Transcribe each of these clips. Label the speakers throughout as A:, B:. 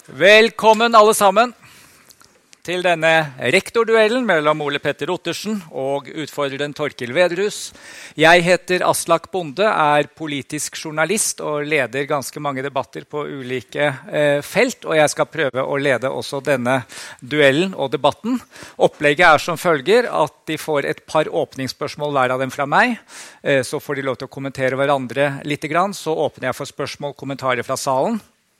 A: Velkommen alle sammen til denne rektorduellen mellom Ole Petter Ottersen og utfordreren Torkil Vedrus. Jeg heter Aslak Bonde, er politisk journalist og leder ganske mange debatter på ulike felt, og jeg skal prøve å lede også denne duellen og debatten. Opplegget er som følger at de får et par åpningsspørsmål hver av dem fra meg, så får de lov til å kommentere hverandre litt grann, så åpner jeg for spørsmål og kommentarer fra salen.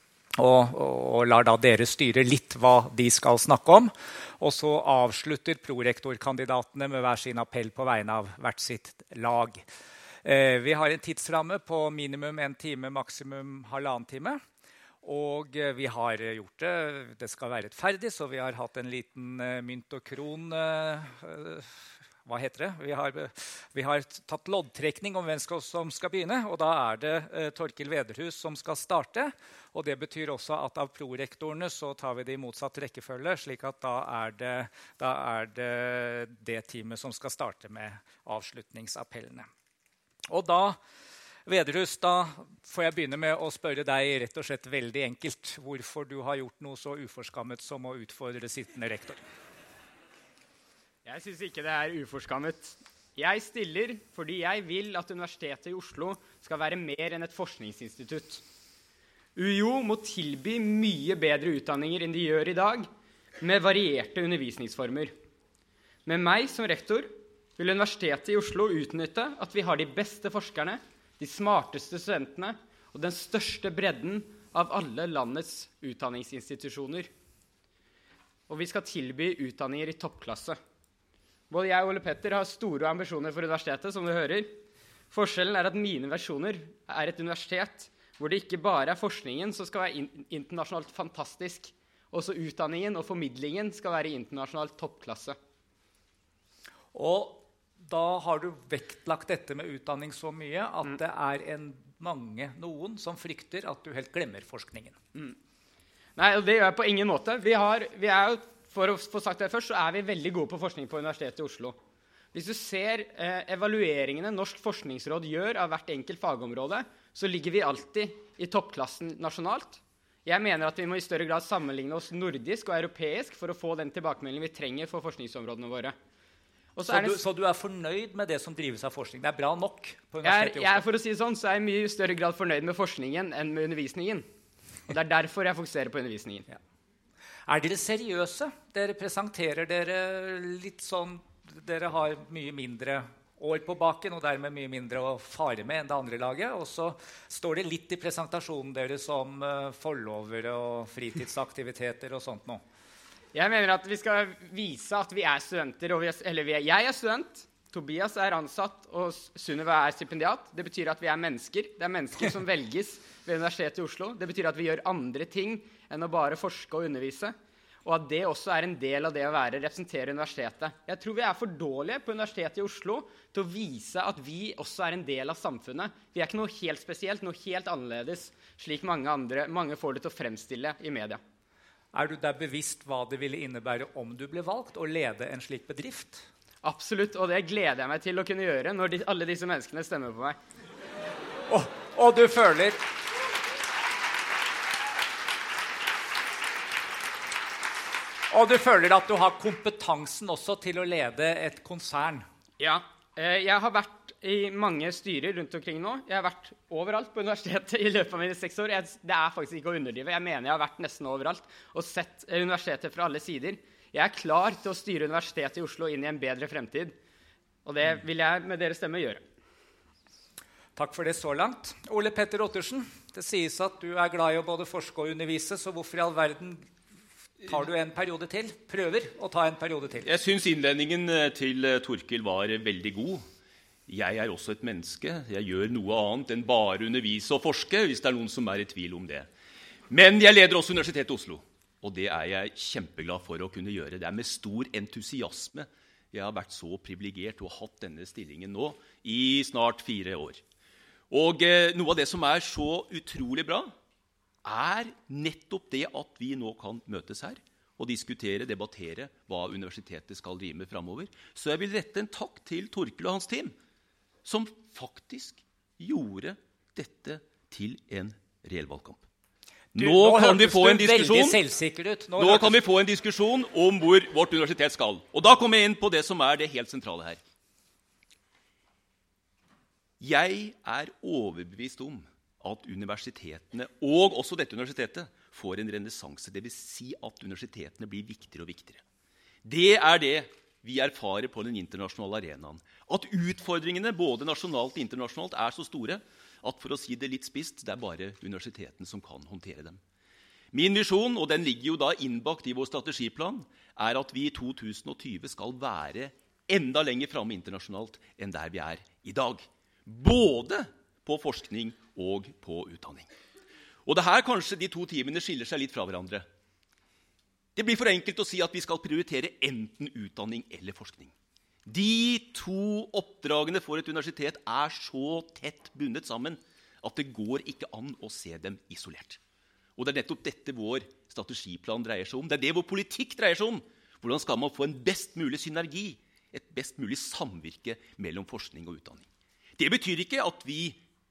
A: Og lar da dere styre litt hva de skal snakke om. Og så avslutter prorektorkandidatene med hver sin appell på vegne av hvert sitt lag. Vi har en tidsramme på minimum 1 time, maksimum 1,5 time. Og vi har gjort det. Det skal være rettferdig, så vi har hatt en liten mynt og kron. Hva heter det? Vi har tatt loddtrekning om hvem som skal begynne, og da er det Torkil Vedrus som skal starte. Og det betyr også at av prorektorene så tar vi det i motsatt rekkefølge, slik at da er det teamet som skal starte med avslutningsappellene. Og da, Vedrus, da får jeg begynne med å spørre deg rett og slett veldig enkelt hvorfor du har gjort noe så uforskammet som å utfordre sittende rektor.
B: Jeg synes ikke det er uforskammet. Jeg stiller fordi jeg vil at Universitetet i Oslo skal være mer enn et forskningsinstitutt. UiO må tilby mye bedre utdanninger enn de gjør i dag, med varierte undervisningsformer. Med meg som rektor vil Universitetet i Oslo utnytte at vi har de beste forskerne, de smarteste studentene og den største bredden av alle landets utdanningsinstitusjoner. Og vi skal tilby utdanninger i toppklasse. Både jeg og Ole Petter har store ambisjoner for universitetet, som du hører. Forskjellen er at mine versjoner er et universitet hvor det ikke bare er forskningen som skal være internasjonalt fantastisk. Også utdanningen og formidlingen skal være i internasjonalt toppklasse.
A: Og da har du vektlagt dette med utdanning så mye at det er noen som frykter at du helt glemmer forskningen.
B: Nei, og det gjør jeg på ingen måte. Vi er jo, for å få sagt det først, så er vi veldig gode på forskning på Universitetet i Oslo. Hvis du ser evalueringene Norsk forskningsråd gjør av hvert enkelt fagområde, så ligger vi alltid i toppklassen nasjonalt. Jeg mener at vi må i større grad sammenligne oss nordisk og europeisk for å få den tilbakemeldingen vi trenger for forskningsområdene våre. Så
A: du er fornøyd med det som drives av forskning? Det er bra nok på Universitetet i Oslo?
B: For å si det sånn, så er jeg mye større grad fornøyd med forskningen enn med undervisningen. Og det er derfor jeg fokuserer på undervisningen.
A: Ja. Er dere seriøse? Dere presenterer dere litt sånn, dere har mye mindre år på baken, og dermed mye mindre å fare med enn det andre laget. Og så står det litt i presentasjonen deres om forlovere og fritidsaktiviteter og sånt nå.
B: Jeg mener at vi skal vise at vi er studenter, jeg er student, Tobias er ansatt, og Sunniva er stipendiat. Det betyr at vi er mennesker. Det er mennesker som velges ved Universitetet i Oslo. Det betyr at vi gjør andre ting enn å bare forske og undervise. Og at det også er en del av det å representere universitetet. Jeg tror vi er for dårlige på Universitetet i Oslo til å vise at vi også er en del av samfunnet. Vi er ikke noe helt spesielt, noe helt annerledes, slik mange får det til å fremstille i media.
A: Er du der bevisst hva det ville innebære om du ble valgt å lede en slik bedrift?
B: Absolutt, og det gleder jeg meg til å kunne gjøre når alle disse menneskene stemmer på meg.
A: Og du føler... Og du føler at du har kompetansen også til å lede et konsern?
B: Ja, jeg har vært i mange styrer rundt omkring nå. Jeg har vært overalt på universitetet i løpet av mine 6 år. Det er faktisk ikke å underdrive. Jeg mener jeg har vært nesten overalt og sett universitetet fra alle sider. Jeg er klar til å styre Universitetet i Oslo inn i en bedre fremtid. Og det vil jeg med deres stemme gjøre.
A: Takk for det så langt. Ole Petter Ottersen, det sies at du er glad i å både forske og undervise, så hvorfor i all verden tar du en periode til? Prøver å ta en periode til.
C: Jeg synes innledningen til Torkil var veldig god. Jeg er også et menneske. Jeg gjør noe annet enn bare undervise og forske, hvis det er noen som er i tvil om det. Men jeg leder også Universitetet i Oslo, og det er jeg kjempeglad for å kunne gjøre. Det er med stor entusiasme jeg har vært så privilegert og hatt denne stillingen nå i snart 4 år. Og noe av det som er så utrolig bra, er nettopp det at vi nå kan møtes her og diskutere, debattere hva universitetet skal drive med fremover. Så jeg vil rette en takk til Torkil og hans team, som faktisk gjorde dette til en reell valgkamp. Nå kan vi få en diskusjon.
A: Selvsikker ut.
C: Nå kan vi få en diskusjon om hvor vårt universitet skal. Og da kommer jeg inn på det som det helt sentrale her. Jeg overbevist om at universitetene, og også dette universitetet, får en renessanse. Det vil si at universitetene blir viktigere og viktigere. Det det vi erfarer på den internasjonale arenaen. At utfordringene, både nasjonalt og internasjonalt, så store at, for å si det litt spist, det bare universitetene som kan håndtere dem. Min visjon, og den ligger jo da innbakt i vår strategiplan, at vi i 2020 skal være enda lenger fremme internasjonalt enn der vi i dag. Både på forskning og på utdanning. Og det her kanskje de to timene skiller seg litt fra hverandre. Det blir for enkelt å si at vi skal prioritere enten utdanning eller forskning. De to oppdragene for et universitet så tett bundet sammen at det går ikke an å se dem isolert. Og det nettopp dette vår strategiplan dreier seg om. Det det vår politikk dreier seg om. Hvordan skal man få en best mulig synergi, et best mulig samvirke mellom forskning og utdanning. Det betyr ikke at vi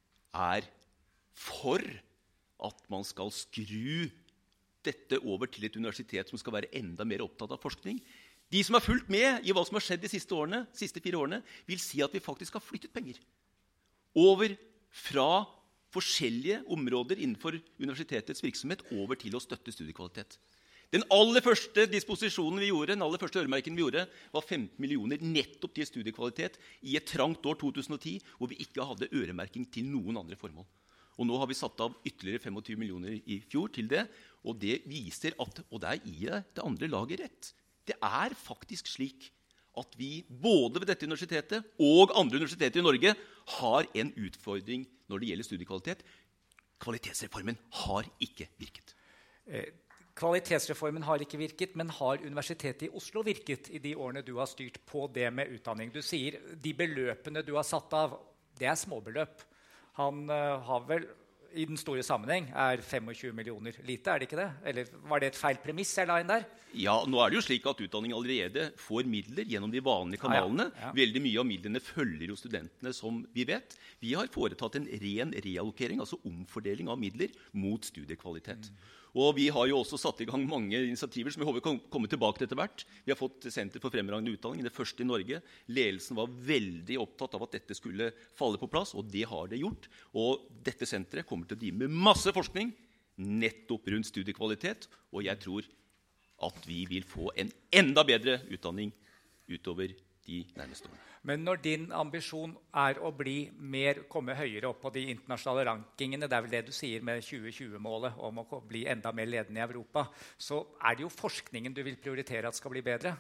C: for at man skal skru dette over til et universitet som skal være enda mer opptatt av forskning. De som har fulgt med i hva som har skjedd de siste 4 årene, vil si at vi faktisk har flyttet penger over fra forskjellige områder innenfor universitetets virksomhet over til å støtte studiekvalitet. Den aller første disposisjonen vi gjorde, den aller første øremerken vi gjorde, var 15 millioner nettopp til studiekvalitet i et trangt år 2010, hvor vi ikke hadde øremerking til noen andre formål. Og nå har vi satt av ytterligere 25 millioner i fjor til det, og det viser at, og der gir jeg det andre laget rett, det faktisk slik at vi både ved dette universitetet og andre universiteter i Norge har en utfordring når det gjelder studiekvalitet. Kvalitetsreformen har ikke virket.
A: Kvalitetsreformen har ikke virket, men har Universitetet i Oslo virket i de årene du har styrt på det med utdanning? Du sier de beløpene du har satt av, det småbeløp. Han har vel i den store sammenheng 25 millioner lite, det ikke det? Eller var det et feil premiss jeg la inn der?
C: Ja, nå det jo slik at utdanning allerede får midler gjennom de vanlige kanalene. Ja. Veldig mye av midlene følger jo studentene, som vi vet. Vi har foretatt en ren reallokering, altså omfordeling av midler mot studiekvalitet. Og vi har jo også satt i gang mange initiativer som jeg håper kan komme tilbake til etter hvert. Vi har fått Senter for fremragende utdanning, det første i Norge. Ledelsen var veldig opptatt av at dette skulle falle på plass, og det har det gjort. Og dette senteret kommer til å drive med masse forskning nettopp rundt studiekvalitet, og jeg tror at vi vil få en enda bedre utdanning utover de nærmeste årene.
A: Men når din ambisjon å komme høyere opp på de internasjonale rankingene, det vel det du sier med 2020-målet om å bli enda mer ledende i Europa, så det jo forskningen du vil prioritere at skal bli bedre?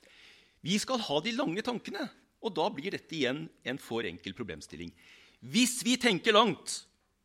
C: Vi skal ha de lange tankene, og da blir dette igjen en for enkel problemstilling. Hvis vi tenker langt,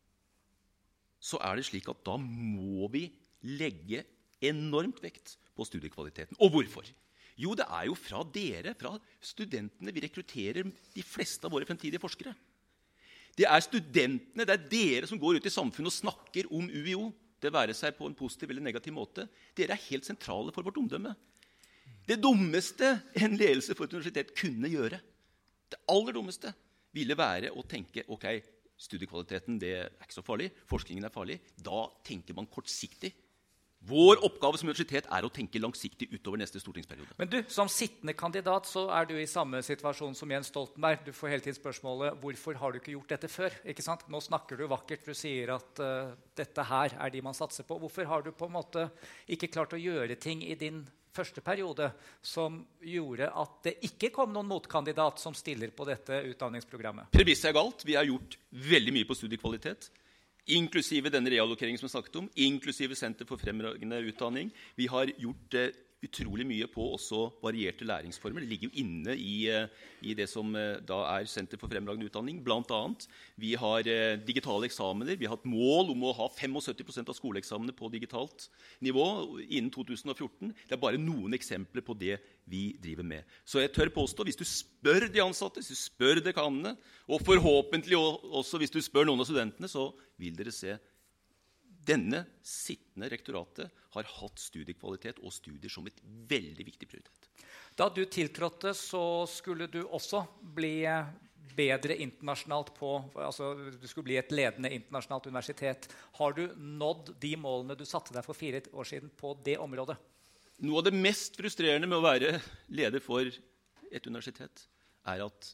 C: så det slik at da må vi legge enormt vekt på studiekvaliteten. Og hvorfor? Jo, det jo fra dere, fra studentene, vi rekrutterer de fleste av våre fremtidige forskere. Det studentene, det dere som går ut i samfunnet og snakker om UiO, det være seg på en positiv eller negativ måte. Dere helt sentrale for vårt omdømme. Det dummeste en ledelse for et universitet kunne gjøre, det aller dummeste, ville være å tenke, ok, studiekvaliteten det ikke så farlig, forskningen farlig, da tenker man kortsiktig. Vår oppgave som universitet å tenke langsiktig utover neste stortingsperiode.
A: Men du, som sittende kandidat, så du i samme situasjon som Jens Stoltenberg. Du får hele tiden spørsmålet, hvorfor har du ikke gjort dette før? Ikke sant? Nå snakker du vakkert, du sier at dette her de man satser på. Hvorfor har du på en måte ikke klart å gjøre ting i din første periode som gjorde at det ikke kom noen motkandidat som stiller på dette utdanningsprogrammet?
C: Premisset galt. Vi har gjort veldig mye på studiekvalitet. Inklusive denne reallokeringen som jeg snakket om, inklusive Senter for fremragende utdanning. Vi har gjort utrolig mye på også varierte læringsformer. Det ligger jo inne i det som da Senter for fremragende utdanning. Blant annet, vi har digitale eksamener. Vi har et mål om å ha 75% av skoleeksamene på digitalt nivå innen 2014. Det bare noen eksempler på det vi driver med. Så jeg tør påstå, hvis du spør de ansatte, hvis du spør dekanene, og forhåpentlig også hvis du spør noen av studentene, så vil dere se denne sittende rektoratet har hatt studiekvalitet og studier som et veldig viktig prioritet.
A: Da du tiltrådte, så skulle du også bli bedre internasjonalt på, altså du skulle bli et ledende internasjonalt universitet. Har du nådd de målene du satte deg for 4 år siden på det området?
C: Noe av det mest frustrerende med å være leder for et universitet at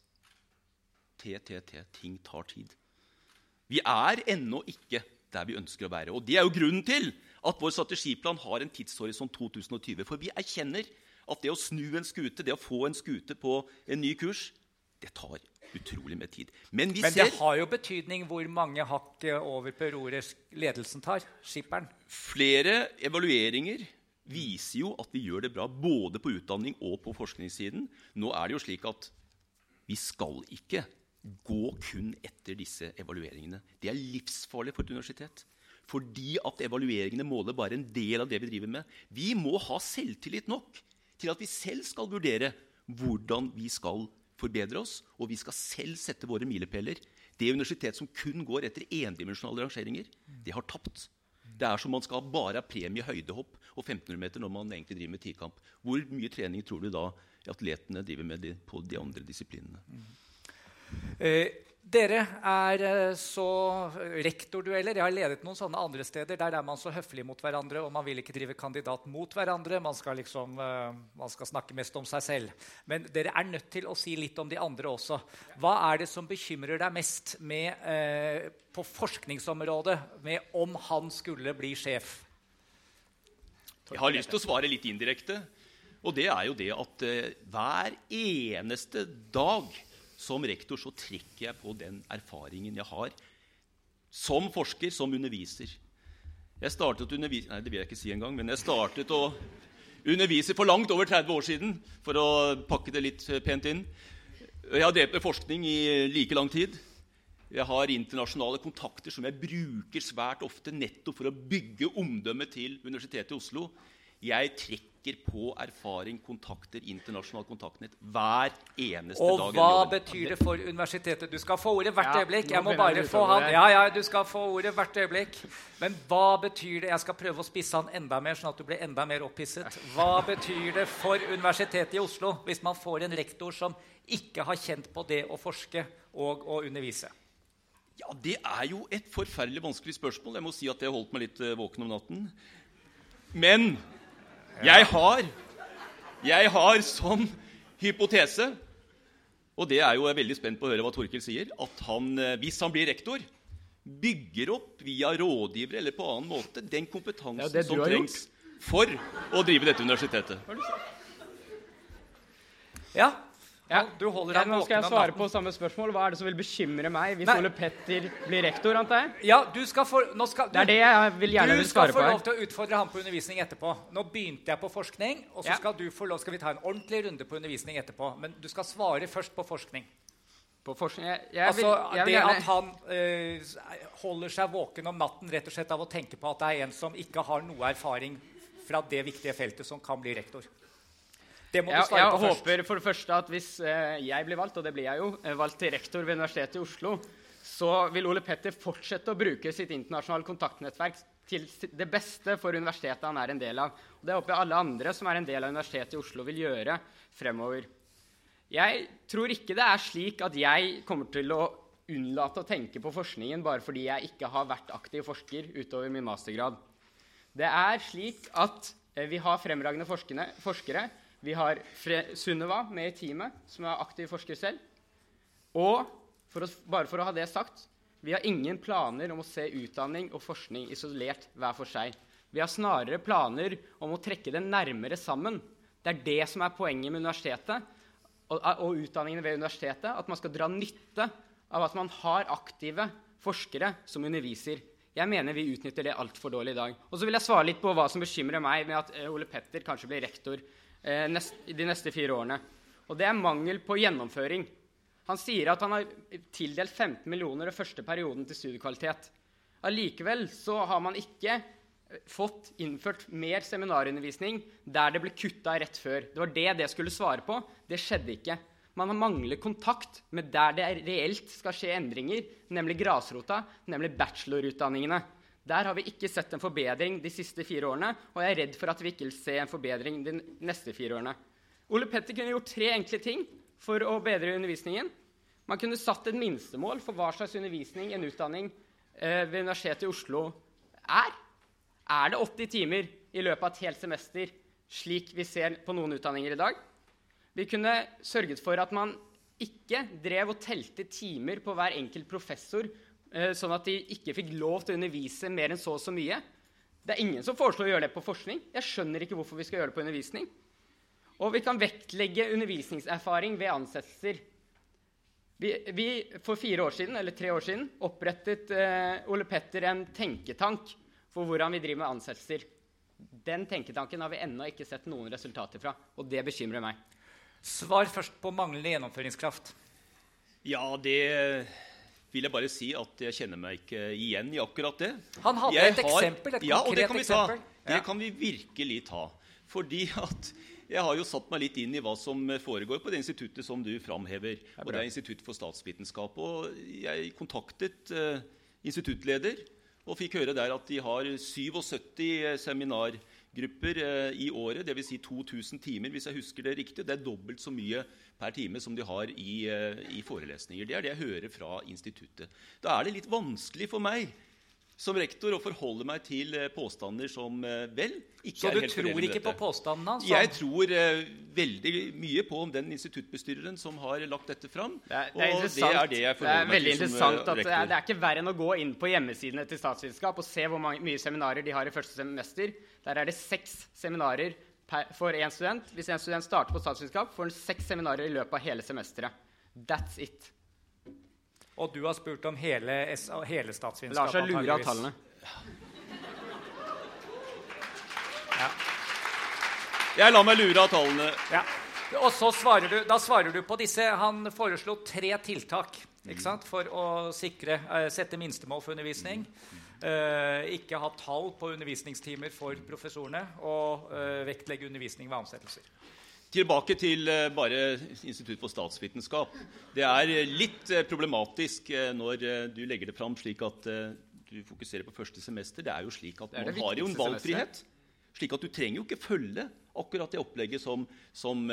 C: ting tar tid. Vi ennå ikke der vi ønsker å være, og det jo grunnen til at vår strategiplan har en tidshorisont 2020, for vi erkjenner at det å snu en skute, det å få en skute på en ny kurs, det tar utrolig med tid. Men det
A: har jo betydning hvor mange hakk over per roret ledelsen tar, skipperen.
C: Flere evalueringer viser jo at vi gjør det bra både på utdanning og på forskningssiden. Nå det jo slik at vi skal ikke gå kun etter disse evalueringene. Det livsfarlig for et universitet, fordi at evalueringene måler bare en del av det vi driver med. Vi må ha selvtillit nok til at vi selv skal vurdere hvordan vi skal forbedre oss, og vi skal selv sette våre milepæler. Det universitet som kun går etter endimensjonale rangeringer, det har tapt. Det som man skal bare ha premie høydehopp og 1500 meter når man egentlig driver med tikamp. Hvor mye trening tror du da atletene driver med på de andre disiplinene?
A: Dere så rektordueller. Jeg har ledet noen sånne andre steder. Der man så høflig mot hverandre, og man vil ikke drive kandidat mot hverandre. Man skal snakke mest om seg selv. Men dere nødt til å si litt om de andre også. Hva det som bekymrer deg mest på forskningsområdet med om han skulle bli sjef?
C: Jeg har lyst til å svare litt indirekte. Og det jo det at hver eneste dag som rektor så trekker jeg på den erfaringen jeg har som forsker, som underviser. Jeg startet å undervise, det vil jeg ikke si engang, men jeg startet å undervise for langt over 30 år siden, for å pakke det litt pent inn. Jeg har drevet med forskning i like lang tid. Jeg har internasjonale kontakter som jeg bruker svært ofte nettopp for å bygge omdømme til Universitetet i Oslo. Jeg trekker på erfaring, kontakter, internasjonal kontaktnett hver eneste dag.
A: Og hva betyr det for universitetet? Du skal få ordet hvert øyeblikk. Jeg må bare få han. Du skal få ordet hvert øyeblikk. Men hva betyr det? Jeg skal prøve å spisse han enda mer, sånn at du blir enda mer opphisset. Hva betyr det for Universitetet i Oslo hvis man får en rektor som ikke har kjent på det å forske og å undervise?
C: Ja, det jo et forferdelig vanskelig spørsmål. Jeg må si at jeg holdt meg litt våken om natten. Men jeg har som hypotese, og det jo jeg veldig spent på å høre hva Torkild sier, at han, hvis han blir rektor, bygger opp via rådgiver eller på annen måte den kompetansen som trengs for å drive dette universitetet.
A: Ja. Du holder deg
B: nå skal jeg svare på samme spørsmål. Hva det som vil bekymre meg hvis Ole Petter blir rektor, antar jeg?
A: Ja, du skal få...
B: det det jeg vil gjerne vil svare på.
A: Du skal få lov til å utfordre ham på undervisning etterpå. Nå begynte jeg på forskning, og så skal du få lov, skal vi ta en ordentlig runde på undervisning etterpå. Men du skal svare først på forskning.
B: På forskning?
A: Det at han holder seg våken om natten rett og slett av å tenke på at det en som ikke har noe erfaring fra det viktige feltet som kan bli rektor. Det må du svare på først.
B: Jeg håper for det første at hvis jeg blir valgt, og det blir jeg jo, valgt til rektor ved Universitetet i Oslo, så vil Ole Petter fortsette å bruke sitt internasjonale kontaktnettverk til det beste for universitetet han en del av. Og det håper jeg alle andre som en del av Universitetet i Oslo vil gjøre fremover. Jeg tror ikke det slik at jeg kommer til å unnlate å tenke på forskningen bare fordi jeg ikke har vært aktiv forsker utover min mastergrad. Det slik at vi har fremragende forskere. Vi har Sunniva med i teamet, som aktiv forsker selv. Og, bare for å ha det sagt, vi har ingen planer om å se utdanning og forskning isolert hver for seg. Vi har snarere planer om å trekke det nærmere sammen. Det det som poenget med universitetet og utdanningen ved universitetet, at man skal dra nytte av at man har aktive forskere som underviser. Jeg mener vi utnytter det alt for dårlig i dag. Og så vil jeg svare litt på hva som bekymrer meg med at Ole Petter kanskje blir rektor de neste 4 årene. Og det mangel på gjennomføring. Han sier at han har tildelt 15 millioner i første perioden til studiekvalitet. Allikevel så har man ikke fått innført mer seminarundervisning der det ble kuttet rett før. Det var det skulle svare på. Det skjedde ikke. Man har manglet kontakt med der det reelt skal skje endringer, nemlig grasrota, nemlig bachelorutdanningene. Der har vi ikke sett en forbedring de siste 4 årene, og jeg redd for at vi ikke vil se en forbedring de neste 4 årene. Ole Petter kunne gjort 3 enkle ting for å bedre undervisningen. Man kunne satt et minstemål for hva slags undervisning en utdanning ved Universitetet i Oslo er. Er det 80 timer i løpet av et helt semester, slik vi ser på noen utdanninger i dag? Vi kunne sørget for at man ikke drev og telte timer på hver enkelt professor, sånn at de ikke fikk lov til å undervise mer enn så mye. Det er ingen som foreslår å gjøre det på forskning. Jeg skjønner ikke hvorfor vi skal gjøre det på undervisning. Og vi kan vektlegge undervisningserfaring ved ansettelser. Vi for 4 år siden, eller 3 år siden, opprettet Ole Petter en tenketank for hvordan vi driver med ansettelser. Den tenketanken har vi ennå ikke sett noen resultater fra, og det bekymrer meg.
A: Svar først på manglende gjennomføringskraft.
C: Ja, det vil jeg bare si at jeg kjenner meg ikke igjen i akkurat det.
A: Han hadde et eksempel, et
C: ja, og det
A: konkret
C: kan vi
A: eksempel.
C: ta. Det kan vi virkelig ta. Fordi at jeg har jo satt meg litt inn i hva som foregår på det instituttet som du framhever. Og det er Institutt for statsvitenskap. Og jeg kontaktet instituttleder og fikk høre der at de har 77 seminargrupper i året, det vil si 2000 timer, hvis jeg husker det riktig. Det er dobbelt så mye per time som de har i forelesninger. Det er det jeg hører fra instituttet. Da er det litt vanskelig for meg som rektor å forholde meg til påstander som vel ikke
A: Så
C: er
A: du
C: helt
A: tror ikke på påstandene?
C: Jeg tror veldig mye på den instituttbestyreren som har lagt dette fram.
B: Det er
C: det jeg forholder meg til som rektor.
B: Det er veldig interessant at det er ikke verre enn å gå inn på hjemmesidene til statsvitenskap og se hvor mye seminarer de har i første semester. Der er det 6 seminarer for en student. Hvis en student starter på statsvitenskap, får han 6 seminarer i løpet av hele semesteret. That's it.
A: Og du har spurt om hele statsvitenskap.
B: La seg lure av tallene.
A: Ja.
C: Jeg lar meg lure av tallene.
A: Ja. Og så svarer du på disse. Han foreslo 3 tiltak, ikke sant? For å sette minstemål for undervisning. Ikke ha tall på undervisningstimer for professorene, og vektlegge undervisning ved ansettelser.
C: Tilbake til bare Institutt for statsvitenskap. Det er litt problematisk når du legger det fram slik at du fokuserer på første semester. Det er jo slik at man har jo en valgfrihet, slik at du trenger jo ikke følge akkurat det opplegget som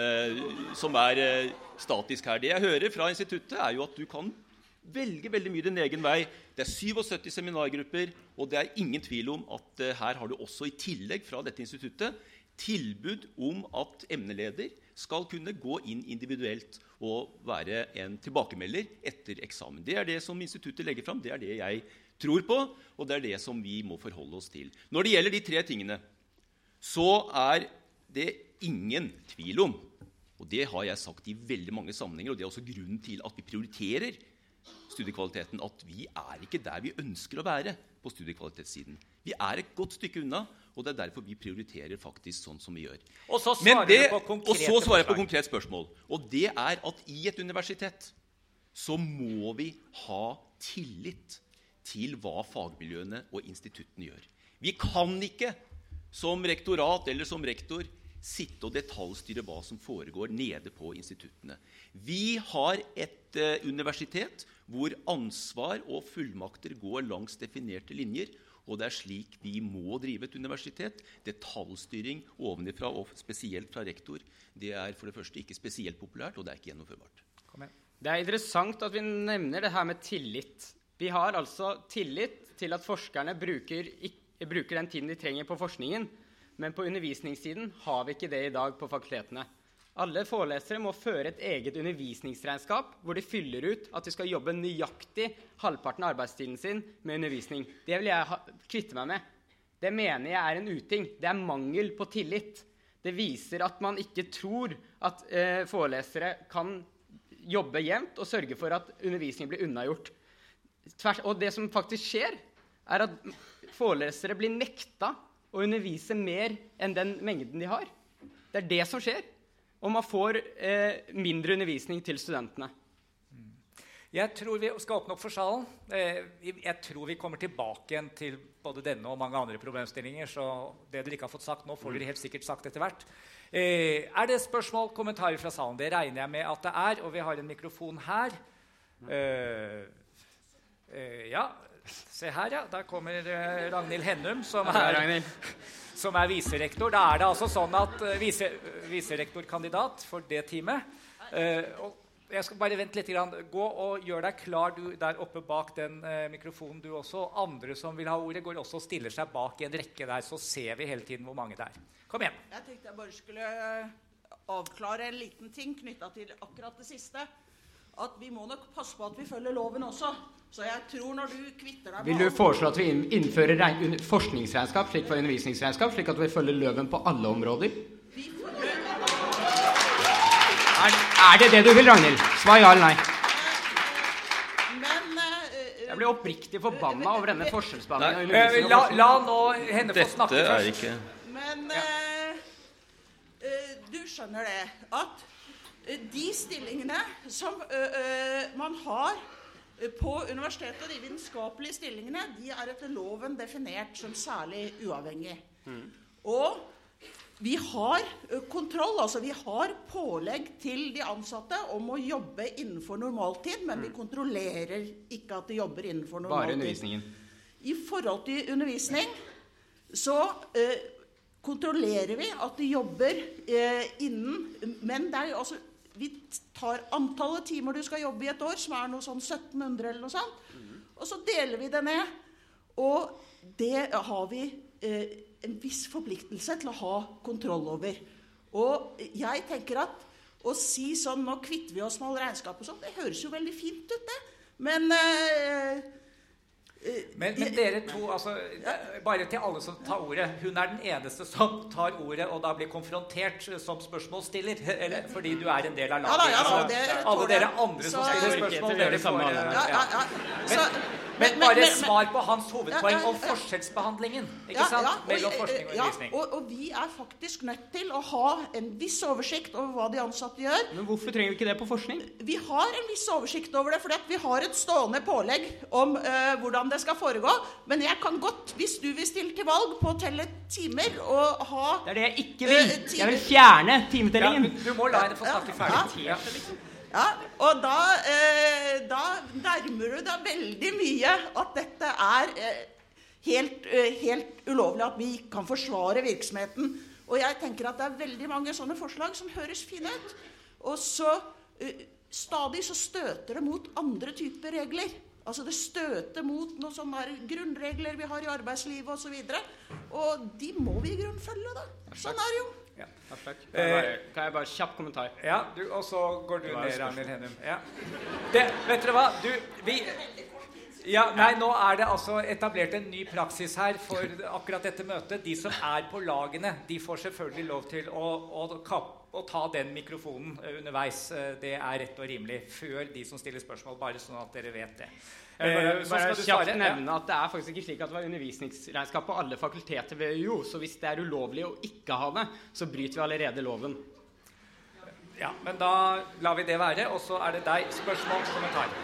C: er statisk her. Det jeg hører fra instituttet er jo at du kan velge veldig mye din egen vei. Det er 77 seminargrupper, og det er ingen tvil om at her har du også i tillegg fra dette instituttet tilbud om at emneleder skal kunne gå inn individuelt og være en tilbakemelder etter eksamen. Det er det som instituttet legger fram, det er det jeg tror på, og det er det som vi må forholde oss til. Når det gjelder de 3 tingene, så er det ingen tvil om, og det har jeg sagt i veldig mange sammenhenger, og det er også grunnen til at vi prioriterer studiekvaliteten, at vi er ikke der vi ønsker å være på studiekvalitetssiden. Vi er et godt stykke unna, og det er derfor vi prioriterer faktisk sånn som vi gjør.
A: Og så svarer
C: jeg på konkret spørsmål. Og det er at i et universitet så må vi ha tillit til hva fagmiljøene og instituttene gjør. Vi kan ikke som rektorat eller som rektor sitte og detaljstyre hva som foregår nede på instituttene. Vi har et universitet hvor ansvar og fullmakter går langs definerte linjer, og det er slik vi må drive et universitet. Detaljstyring ovenifra, og spesielt fra rektor, det er for det første ikke spesielt populært, og det er ikke gjennomførbart.
B: Det er interessant at vi nevner det her med tillit. Vi har altså tillit til at forskerne bruker den tiden de trenger på forskningen, men på undervisningssiden har vi ikke det i dag på fakultetene. Alle forelesere må føre et eget undervisningsregnskap, hvor de fyller ut at de skal jobbe nøyaktig halvparten av arbeidstiden sin med undervisning. Det vil jeg kvitte meg med. Det mener jeg er en uting. Det er mangel på tillit. Det viser at man ikke tror at forelesere kan jobbe jevnt og sørge for at undervisning blir unnagjort. Og det som faktisk skjer, er at forelesere blir nekta å undervise mer enn den mengden de har. Det er det som skjer. Og man får mindre undervisning til studentene.
A: Jeg tror vi skal åpne opp for salen. Jeg tror vi kommer tilbake igjen til både denne og mange andre problemstillinger, så det dere ikke har fått sagt nå, får dere helt sikkert sagt etter hvert. Er det spørsmål, kommentarer fra salen? Det regner jeg med at det er, og vi har en mikrofon her. Ja, se her, ja. Der kommer Ragnhild Hennum, som er viserektor. Da er det altså sånn at viserektorkandidat for det teamet. Jeg skal bare vente litt. Gå og gjør deg klar du der oppe bak den mikrofonen du også. Andre som vil ha ordet går også og stiller seg bak i en rekke der, så ser vi hele tiden hvor mange det er. Kom igjen.
D: Jeg tenkte jeg bare skulle avklare en liten ting knyttet til akkurat det siste. At vi må nok passe på at vi følger loven også. Så jeg tror når du kvitter deg...
B: Vil du foreslå at vi innfører forskningsregnskap slik for undervisningsregnskap, slik at vi følger loven på alle områder?
D: Vi følger...
B: Er det det du vil, Ragnhild? Svar ja eller nei.
D: Men...
B: Jeg blir oppriktig forbannet over denne forskjellsbehandlingen.
A: La nå henne få snakke
C: Dette er
A: først.
C: ikke...
D: Men du skjønner det, at de stillingene som man har på universitetet, de vitenskapelige stillingene, de er etter loven definert som særlig uavhengig. Og vi har kontroll, altså vi har pålegg til de ansatte om å jobbe innenfor normaltid, men vi kontrollerer ikke at de jobber innenfor normaltid.
B: Bare undervisningen.
D: I forhold til undervisning, så kontrollerer vi at de jobber innen, men det er jo altså, vi tar antallet timer du skal jobbe i et år, som er noe sånn 1700 eller noe sånt, og så deler vi det ned, og det har vi en viss forpliktelse til å ha kontroll over. Og jeg tenker at å si sånn, nå kvitter vi oss med alle regnskap og sånt, det høres jo veldig fint ut det, men
A: dere to, altså, bare til alle som tar ordet, hun er den eneste som tar ordet og da blir konfrontert som spørsmålsstiller, eller fordi du er en del av laget. Alle dere andre som stiller spørsmål, dere får... Men bare svar på hans hovedpoeng om forskjellsbehandlingen, ikke sant? Mellom forskning og undervisning.
D: Ja, og vi er faktisk nødt til å ha en viss oversikt over hva de ansatte gjør.
B: Men hvorfor trenger vi ikke det på forskning?
D: Vi har en viss oversikt over det, fordi at vi har et stående pålegg om hvordan det skal foregå. Men jeg kan godt, hvis du vil stille til valg på å telle timer og ha...
B: Det er det jeg ikke vil. Jeg vil fjerne timetellingen.
A: Ja, du må la henne få snakke ferdig.
D: Ja, og da nærmer du deg veldig mye at dette er helt ulovlig, at vi kan forsvare virksomheten. Og jeg tenker at det er veldig mange sånne forslag som høres fine ut. Og så stadig så støter det mot andre typer regler. Altså det støter mot noen sånne grunnregler vi har i arbeidslivet og så videre. Og de må vi i grunn følge da. Sånn er det jo.
B: Ja, takk. Kan jeg bare kjapp kommentar?
A: Ja, og så går du ned, Ragnhild Hennum. Ja. Vet dere hva? Nå er det altså etablert en ny praksis her for akkurat dette møtet. De som er på lagene, de får selvfølgelig lov til å ta den mikrofonen underveis. Det er rett og rimelig før de som stiller spørsmål, bare sånn at dere vet det.
B: Bare kjapt nevne at det er faktisk ikke slik at det var undervisningsregnskap på alle fakulteter ved UiO, så hvis det er ulovlig å ikke ha det, så bryter vi allerede loven.
A: Ja, men da lar vi det være, og så er det deg. Spørsmål, kommentar.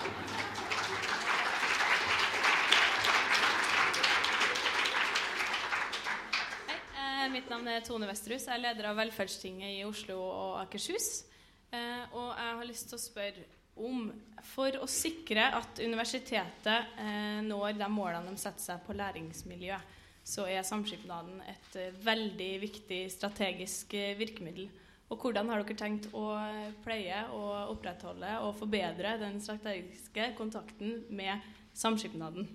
E: Mitt navn er Tone Vesterhus. Jeg er leder av Velferdstinget i Oslo og Akershus. Og jeg har lyst til å spørre om, for å sikre at universitetet når de målene de setter seg på læringsmiljø, så er samskipnaden et veldig viktig strategisk virkemiddel. Og hvordan har dere tenkt å pleie og opprettholde og forbedre den strategiske kontakten med samskipnaden?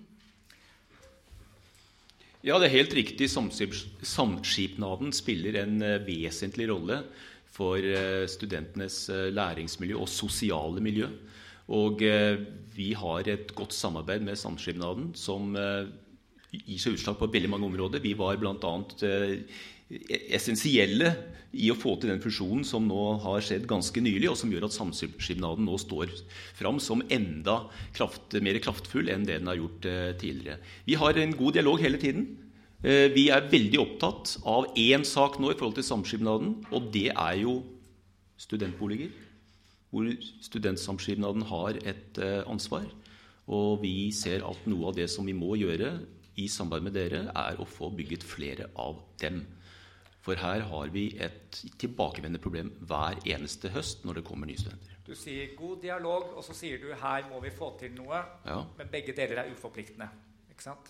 C: Ja, det er helt riktig. Samskipnaden spiller en vesentlig rolle for studentenes læringsmiljø og sosiale miljø. Og vi har et godt samarbeid med Samskipnaden som gir seg utslag på veldig mange områder. Vi var blant annet essensielle i å få til den fusjonen som nå har skjedd ganske nylig, og som gjør at Samskipnaden nå står fram som enda mer kraftfull enn det den har gjort tidligere. Vi har en god dialog hele tiden. Vi er veldig opptatt av en sak nå i forhold til Samskipnaden, og det er jo studentboliger, hvor studentsamskipnaden har et ansvar. Og vi ser at noe av det som vi må gjøre i samarbeid med dere, er å få bygget flere av dem. For her har vi et tilbakevendende problem hver eneste høst når det kommer nye studenter.
A: Du sier god dialog, og så sier du her må vi få til noe,
C: ja.
A: Men begge deler er uforpliktende, ikke sant?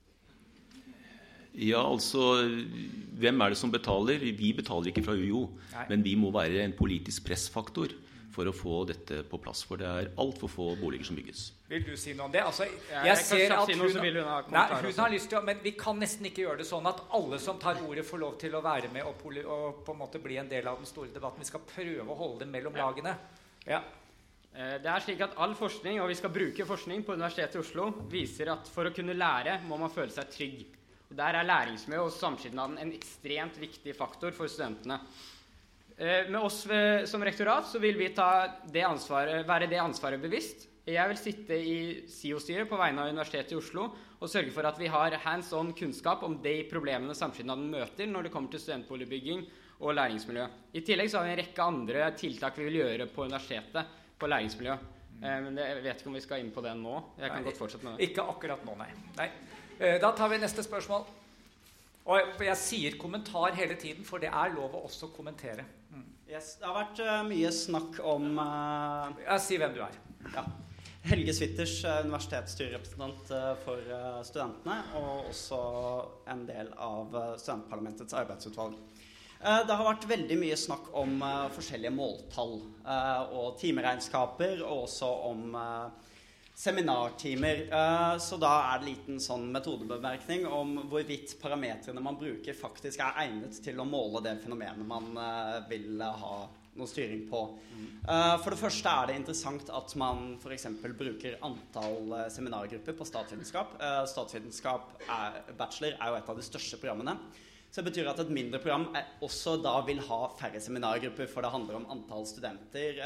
C: Ja, altså, hvem er det som betaler? Vi betaler ikke fra UiO, men vi må være en politisk pressfaktor for å få dette på plass, for det alt for få boliger som bygges.
A: Vil du si noe om det? Altså,
B: jeg ser at
A: hun har lyst til men vi kan nesten ikke gjøre det sånn at alle som tar ordet får lov til å være med og på en måte bli en del av den store debatten. Vi skal prøve å holde det mellom lagene. Ja.
B: Det slik at all forskning, og vi skal bruke forskning på Universitetet i Oslo, viser at for å kunne lære må man føle seg trygg. Og der læringsmiljø og samskipnaden en ekstremt viktig faktor for studentene. Med oss som rektorat så vil vi være det ansvaret bevisst. Jeg vil sitte i SIO-styret på vegne av Universitetet i Oslo og sørge for at vi har hands-on kunnskap om de problemene samskipnaden møter når det kommer til studentboligbygging og læringsmiljø. I tillegg så har vi en rekke andre tiltak vi vil gjøre på universitetet på læringsmiljø. Men jeg vet ikke om vi skal inn på det nå. Jeg kan godt fortsette med det.
A: Ikke akkurat nå, nei. Da tar vi neste spørsmål. Og jeg sier kommentar hele tiden, for det lov å også kommentere.
F: Yes, det har vært mye snakk om...
A: Si hvem du
F: Ja. Helge Switters, universitetsstyrerepresentant for studentene, og også en del av studentparlamentets arbeidsutvalg. Det har vært veldig mye snakk om forskjellige måltall og timeregnskaper, og også om seminartimer. Så da det liten sånn metodebemerkning om hvorvidt parametrene man bruker faktisk egnet til å måle det fenomenet man vil ha noe styring på. For det første det interessant at man for eksempel bruker antall seminargrupper på statsvitenskap. Statsvitenskap bachelor jo et av de største programmene. Så det betyr at et mindre program også da vil ha færre seminargrupper, for det handler om antall studenter,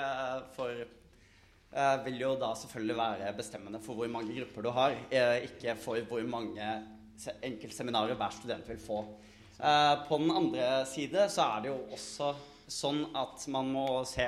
F: vil jo da selvfølgelig være bestemmende for hvor mange grupper du har, ikke for hvor mange enkeltseminarer hver student vil få. På den andre side så det jo også sånn at man må se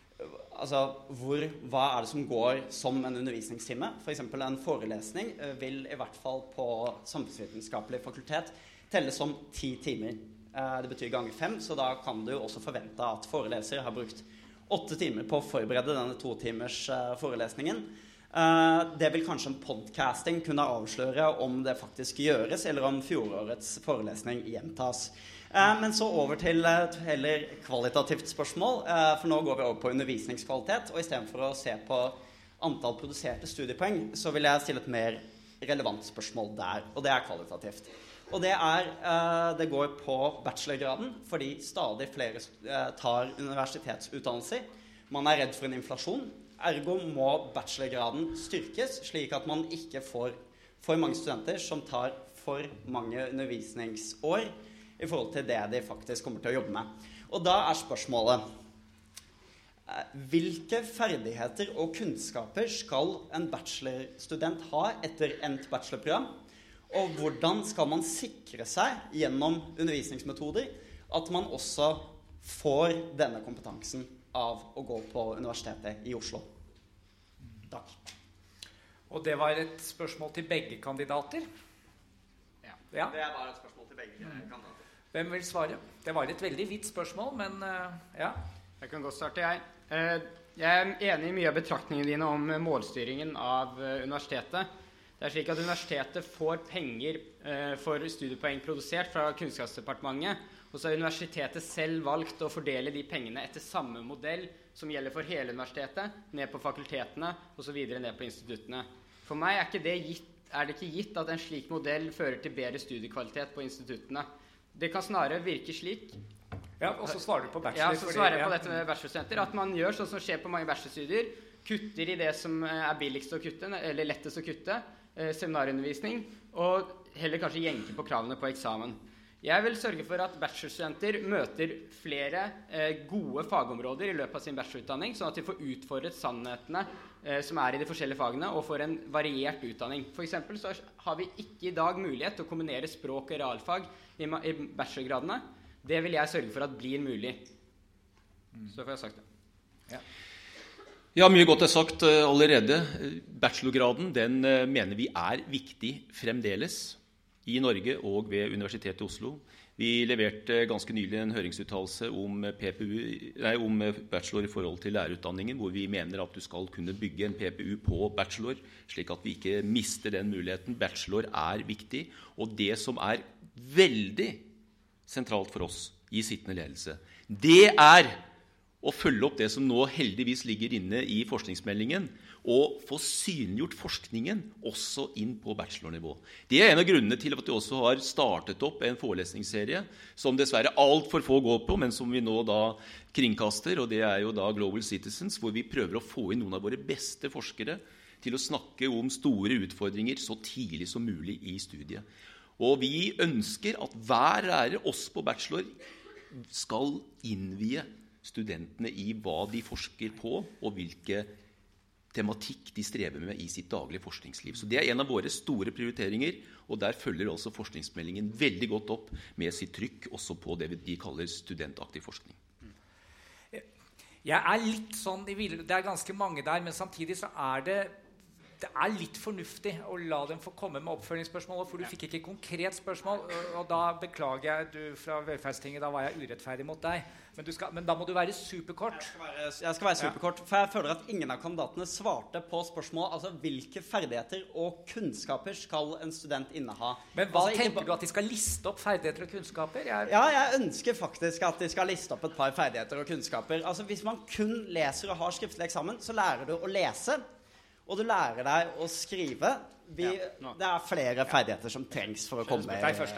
F: hva det som går som en undervisningstime. For eksempel en forelesning vil i hvert fall på samfunnsvitenskapelig fakultet telle som 10 timer. Det betyr ganger 5, så da kan du også forvente at foreleser har brukt 8 timer på å forberede denne 2 timers forelesningen. Det vil kanskje en podcasting kunne avsløre om det faktisk gjøres, eller om fjorårets forelesning gjentas. Men så over til et heller kvalitativt spørsmål, for nå går vi over på undervisningskvalitet, og i stedet for å se på antall produserte studiepoeng, så vil jeg stille et mer relevant spørsmål der, og det kvalitativt. Og det går på bachelorgraden, fordi stadig flere tar universitetsutdannelser. Man redd for en inflasjon, ergo må bachelorgraden styrkes, slik at man ikke får for mange studenter som tar for mange undervisningsår i forhold til det de faktisk kommer til å jobbe med. Og da spørsmålet, hvilke ferdigheter og kunnskaper skal en bachelorstudent ha etter endt bachelorprogram? Og hvordan skal man sikre seg gjennom undervisningsmetoder at man også får denne kompetansen av å gå på Universitetet i Oslo? Takk.
A: Og det var et spørsmål til begge kandidater?
F: Ja. Det var et spørsmål til begge kandidater.
A: Hvem vil svare? Det var et veldig vidt spørsmål, men ja.
B: Jeg kan godt starte, jeg. Jeg enig i mye av betraktningene dine om målstyringen av universitetet. Det slik at universitetet får penger for studiepoeng produsert fra Kunnskapsdepartementet, og så har universitetet selv valgt å fordele de pengene etter samme modell som gjelder for hele universitetet, ned på fakultetene og så videre ned på instituttene. For meg det ikke gitt at en slik modell fører til bedre studiekvalitet på instituttene. Det kan snarere virke slik.
A: Ja, og så svarer du på bachelor.
B: Ja, så svarer jeg på dette med bachelorstudenter, at man gjør sånn som skjer på mange bachelorstudier, kutter i det som billigst å kutte, eller lettest å kutte, seminarundervisning, og heller kanskje jenker på kravene på eksamen. Jeg vil sørge for at bachelorstudenter møter flere gode fagområder i løpet av sin bachelorutdanning, sånn at de får utfordret sannhetene som i de forskjellige fagene, og får en variert utdanning. For eksempel så har vi ikke i dag mulighet til å kombinere språk og realfag i bachelorgradene. Det vil jeg sørge for at blir mulig. Så får jeg sagt det.
C: Ja. Ja, mye godt sagt allerede. Bachelorgraden, den mener vi viktig fremdeles i Norge og ved Universitetet i Oslo. Vi leverte ganske nylig en høringsuttalelse om bachelor i forhold til lærerutdanningen, hvor vi mener at du skal kunne bygge en PPU på bachelor, slik at vi ikke mister den muligheten. Bachelor viktig, og det som veldig sentralt for oss i sittende ledelse, det å følge opp det som nå heldigvis ligger inne i forskningsmeldingen, og få synliggjort forskningen også inn på bachelornivå. Det en av grunnene til at vi også har startet opp en forelesningsserie, som dessverre alt for få går på, men som vi nå da kringkaster, og det jo da Global Citizens, hvor vi prøver å få inn noen av våre beste forskere til å snakke om store utfordringer så tidlig som mulig i studiet. Og vi ønsker at hver lærer, oss på bachelor, skal innvie studentene i hva de forsker på, og hvilke tematikk de strever med i sitt daglige forskningsliv. Så det en av våre store prioriteringer, og der følger altså forskningsmeldingen veldig godt opp med sitt trykk, også på det de kaller studentaktiv forskning.
A: Jeg litt sånn i ville, det ganske mange der, men samtidig så det litt fornuftig å la dem få komme med oppfølgingsspørsmål, for du fikk ikke konkret spørsmål, og da beklager jeg du fra Velferdstinget, da var jeg urettferdig mot deg. Men da må du være superkort.
F: Jeg skal være superkort, for jeg føler at ingen av kandidatene svarte på spørsmålet, altså hvilke ferdigheter og kunnskaper skal en student inneha?
A: Men hva tenker du at de skal liste opp ferdigheter og kunnskaper?
F: Ja, jeg ønsker faktisk at de skal liste opp et par ferdigheter og kunnskaper. Altså hvis man kun leser og har skriftlig eksamen, så lærer du å lese, og du lærer deg å skrive. Det flere ferdigheter som trengs for å komme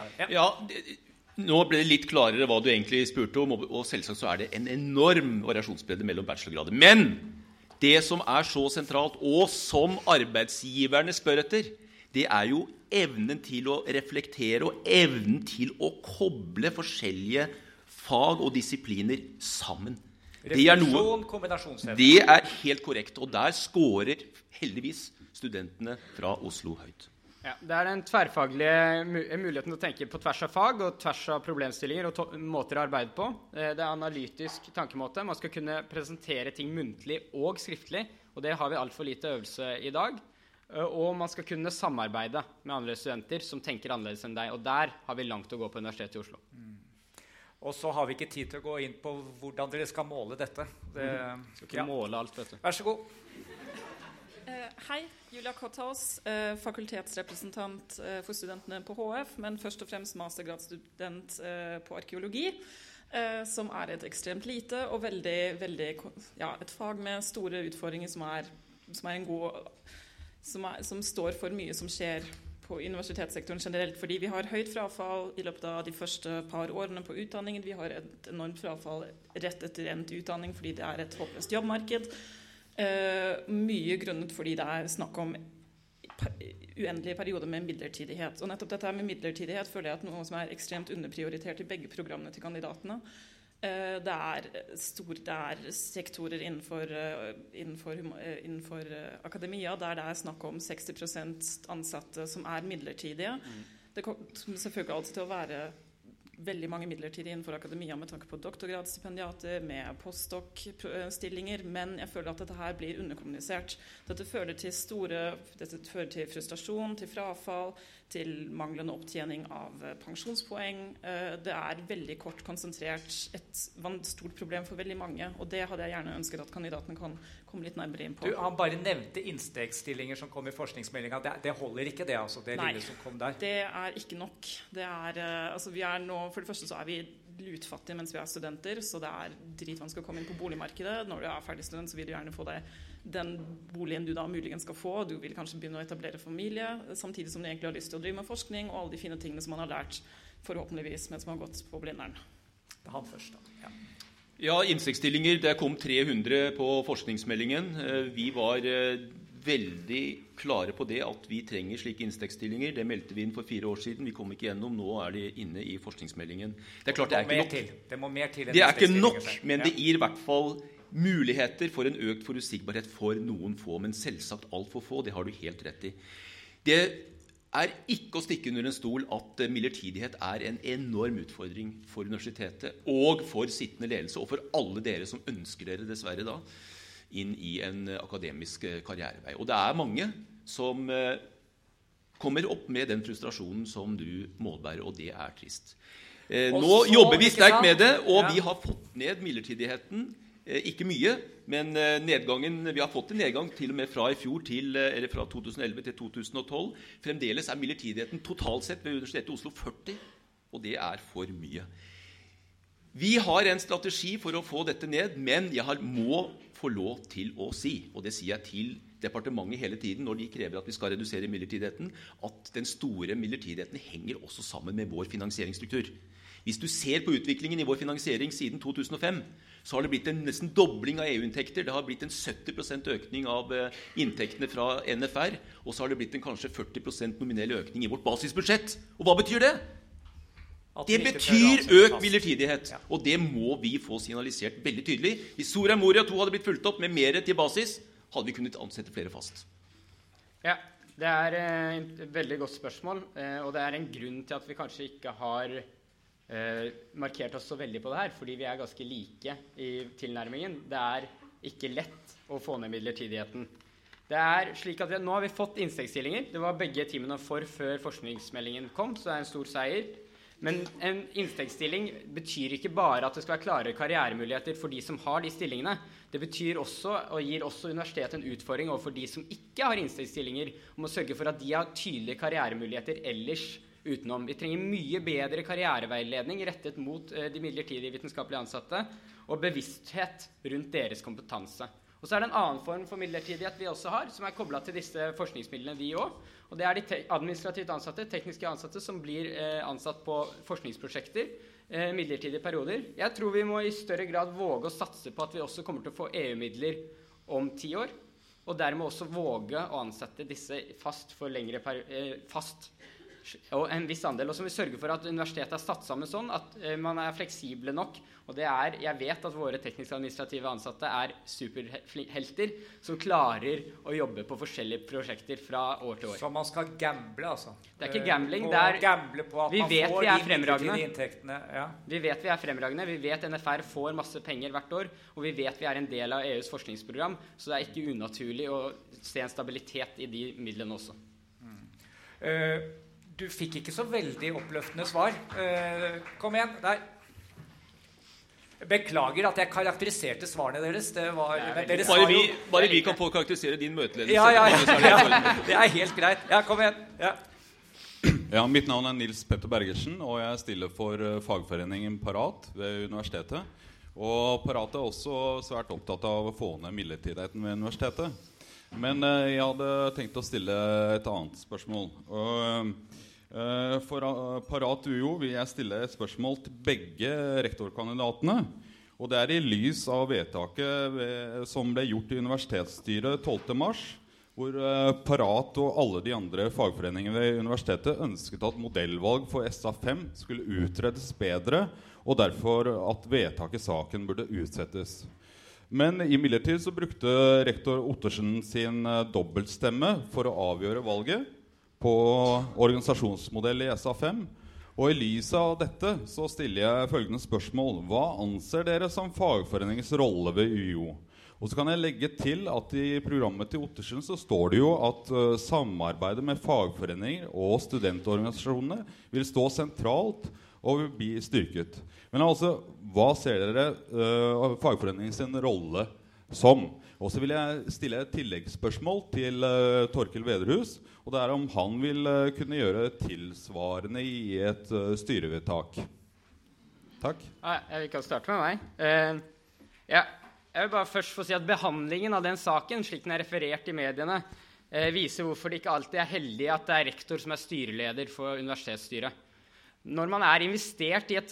C: nå ble det litt klarere hva du egentlig spurte om, og selvsagt så det en enorm variasjonsbredde mellom bachelorgrader. Men det som så sentralt, og som arbeidsgiverne spør etter, det jo evnen til å reflektere og evnen til å koble forskjellige fag og disipliner sammen.
A: Refleksjon, kombinasjonsevne.
C: Det helt korrekt, og der skårer heldigvis studentene fra Oslo høyt.
B: Ja, det den tverrfaglige muligheten til å tenke på tvers av fag og tvers av problemstillinger og måter å arbeide på. Det analytisk tankemåte. Man skal kunne presentere ting muntlig og skriftlig, og det har vi alt for lite øvelse i dag. Og man skal kunne samarbeide med andre studenter som tenker annerledes enn deg, og der har vi langt å gå på Universitetet i Oslo.
A: Og så har vi ikke tid til å gå inn på hvordan dere skal måle dette.
B: Skal ikke måle alt, vet du.
A: Vær så god.
G: Hei, Julia Kotthaus, fakultetsrepresentant for studentene på HF, men først og fremst mastergradsstudent på arkeologi, som et ekstremt lite og et fag med store utfordringer som står for mye som skjer på universitetssektoren generelt, fordi vi har høyt frafall i løpet av de første par årene på utdanningen. Vi har et enormt frafall rett etter endt utdanning, fordi det et håpløst jobbmarked. Mye grunnet fordi det snakk om uendelige perioder med midlertidighet. Og nettopp dette med midlertidighet føler jeg noe som ekstremt underprioritert i begge programmene til kandidatene. Det sektorer innenfor akademia der det snakk om 60% ansatte som midlertidige. Det kommer selvfølgelig alltid til å være veldig mange midlertidige innenfor akademia med tanke på doktorgradsstipendiater, med postdoc-stillinger, men jeg føler at dette her blir underkommunisert. Dette fører til frustrasjon, til frafall, til manglende opptjening av pensjonspoeng. Det veldig kort konsentrert et stort problem for veldig mange, og det hadde jeg gjerne ønsket at kandidatene kan komme litt nærmere inn på.
A: Han bare nevnte innstegsstillinger som kom i forskningsmeldingen. Det holder ikke det, altså, det lille som kom der?
G: Nei, det ikke nok. Vi nå, for det første så vi lutfattige mens vi studenter, så det dritvanskelig å komme inn på boligmarkedet. Når du ferdig student, så vil du gjerne få deg den boligen du da muligens skal få. Du vil kanskje begynne å etablere familie, samtidig som du egentlig har lyst til å drive med forskning, og alle de fine tingene som man har lært, forhåpentligvis, mens man har gått på Blindern.
A: Det han først, da.
C: Ja, innstegsstillinger, det kom 300 på forskningsmeldingen. Vi var veldig klare på det at vi trenger slike innstegsstillinger. Det meldte vi inn for 4 år siden. Vi kom ikke gjennom. Nå de inne i forskningsmeldingen. Det klart det ikke nok.
A: Det må mer til.
C: Det ikke nok, men det gir i hvert fall muligheter for en økt forutsigbarhet for noen få, men selvsagt alt for få. Det har du helt rett i. Det ikke å stikke under en stol at midlertidighet en enorm utfordring for universitetet og for sittende ledelse, og for alle dere som ønsker dere dessverre da inn i en akademisk karrierevei. Og det mange som kommer opp med den frustrasjonen som du målbærer, og det trist. Nå jobber vi sterkt med det, og vi har fått ned midlertidigheten. Ikke mye, men vi har fått en nedgang til og med fra i fjor fra 2011 til 2012. Fremdeles midlertidigheten totalt sett ved Universitetet i Oslo 40, og det for mye. Vi har en strategi for å få dette ned, men jeg må få lov til å si, og det sier jeg til departementet hele tiden når de krever at vi skal redusere midlertidigheten, at den store midlertidigheten henger også sammen med vår finansieringsstruktur. Hvis du ser på utviklingen i vår finansiering siden 2005, så har det blitt en nesten dobling av EU-inntekter. Det har blitt en 70% økning av inntektene fra NFR, og så har det blitt en kanskje 40% nominell økning i vårt basisbudsjett. Og hva betyr det? Det betyr økt midlertidighet, og det må vi få signalisert veldig tydelig. Hvis Soria Moria 2 hadde blitt fulgt opp med mer til basis, hadde vi kunnet ansette flere fast.
B: Ja, det er et veldig godt spørsmål, og det er en grunn til at vi kanskje ikke har markert oss så veldig på det her, fordi vi er ganske like i tilnærmingen. Det er ikke lett å få ned midlertidigheten. Det er slik at nå har vi fått innstegsstillinger. Det var begge teamene før forskningsmeldingen kom, så det er en stor seier. Men en innstegsstilling betyr ikke bare at det skal være klare karrieremuligheter for de som har de stillingene. Det betyr også, og gir også universitetet en utfordring overfor de som ikke har innstegsstillinger, om å sørge for at de har tydelige karrieremuligheter ellers utenom. Vi trenger mye bedre karriereveiledning rettet mot de midlertidige vitenskapelige ansatte, og bevissthet rundt deres kompetanse. Og så er det en annen form for midlertidighet vi også har, som er koblet til disse forskningsmidlene de også. Og det er de administrativt ansatte, tekniske ansatte, som blir ansatt på forskningsprosjekter, midlertidige perioder. Jeg tror vi må i større grad våge å satse på at vi også kommer til å få EU-midler om 10 år, og dermed også våge å ansette disse fast for lengre fast og en viss andel, og som vil sørge for at universitetet er satt sammen sånn at man er fleksible nok, og jeg vet at våre tekniske administrative ansatte er superhelter som klarer å jobbe på forskjellige prosjekter fra år til år.
A: Så man skal gamble, altså?
B: Det er ikke gambling, det er
A: gamble på at
B: vi
A: man
B: vet
A: får
B: vi er
A: de
B: fremragende.
A: Inntektene. Ja.
B: Vi vet vi er fremragende, vi vet NFR får masse penger hvert år, og vi vet vi er en del av EUs forskningsprogram, så det er ikke unaturlig å se en stabilitet i de midlene også.
A: Du fikk ikke så veldig oppløftende svar. Kom igjen, der. Beklager at jeg karakteriserte svarene deres. Det var,
C: bare vi kan få karakterisere din møteledelse.
A: Ja, det er helt greit. Ja, kom igjen.
H: Ja, mitt navn er Nils Petter Bergersen, og jeg stiller for fagforeningen Parat ved universitetet. Og Parat er også svært opptatt av å få ned midlertidigheten ved universitetet. Men jeg hadde tenkt å stille et annet spørsmål. For Parat UiO vil jeg stille et spørsmål til begge rektorkandidatene. Og det er i lys av vedtaket som ble gjort i universitetsstyret 12. mars, hvor Parat og alle de andre fagforeningene ved universitetet ønsket at modellvalg for SA5 skulle utredes bedre, og derfor at vedtaket i saken burde utsettes. Men i midlertid så brukte rektor Ottersen sin dobbeltstemme for å avgjøre valget på organisasjonsmodell i SA5. Og i lyset av dette så stiller jeg følgende spørsmål. Hva anser dere som fagforeningens rolle ved UiO? Og så kan jeg legge til at i programmet til Ottersen så står det jo at samarbeidet med fagforeninger og studentorganisasjonene vil stå sentralt og vil bli styrket. Men altså, hva ser dere fagforeningens rolle som? Og så vil jeg stille et tilleggsspørsmål til Torkel Vederhus, og det er om han vil kunne gjøre tilsvarende i et styrevedtak. Takk.
B: Jeg kan starte med meg. Jeg vil bare først få si at behandlingen av den saken, slik den er referert i mediene, viser hvorfor det ikke alltid er heldig at det er rektor som er styreleder for universitetsstyret. Når man er investert i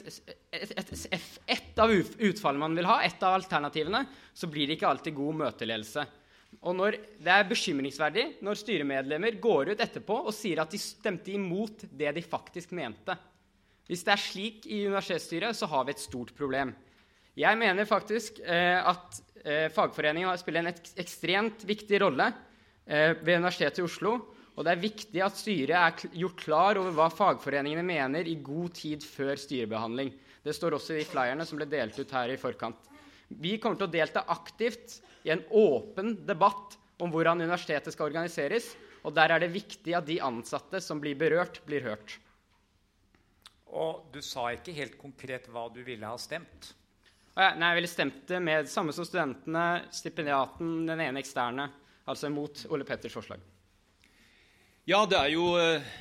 B: et av utfallene man vil ha, et av alternativene, så blir det ikke alltid god møteledelse. Og når det er bekymringsverdig når styremedlemmer går ut etterpå og sier at de stemte imot det de faktisk mente. Hvis det er slik i universitetsstyret, så har vi et stort problem. Jeg mener faktisk at fagforeningen spiller en ekstremt viktig rolle ved Universitetet i Oslo, og det er viktig at styret er gjort klar over hva fagforeningene mener i god tid før styrebehandling. Det står også i flyerne som ble delt ut her i forkant. Vi kommer til å delta aktivt i en åpen debatt om hvordan universitetet skal organiseres, og der er det viktig at de ansatte som blir berørt, blir hørt.
A: Og du sa ikke helt konkret hva du ville ha stemt?
B: Nei, jeg ville stemt det med det samme som studentene, stipendiaten, den ene eksterne, altså mot Ole Petters forslag.
C: Ja, det er jo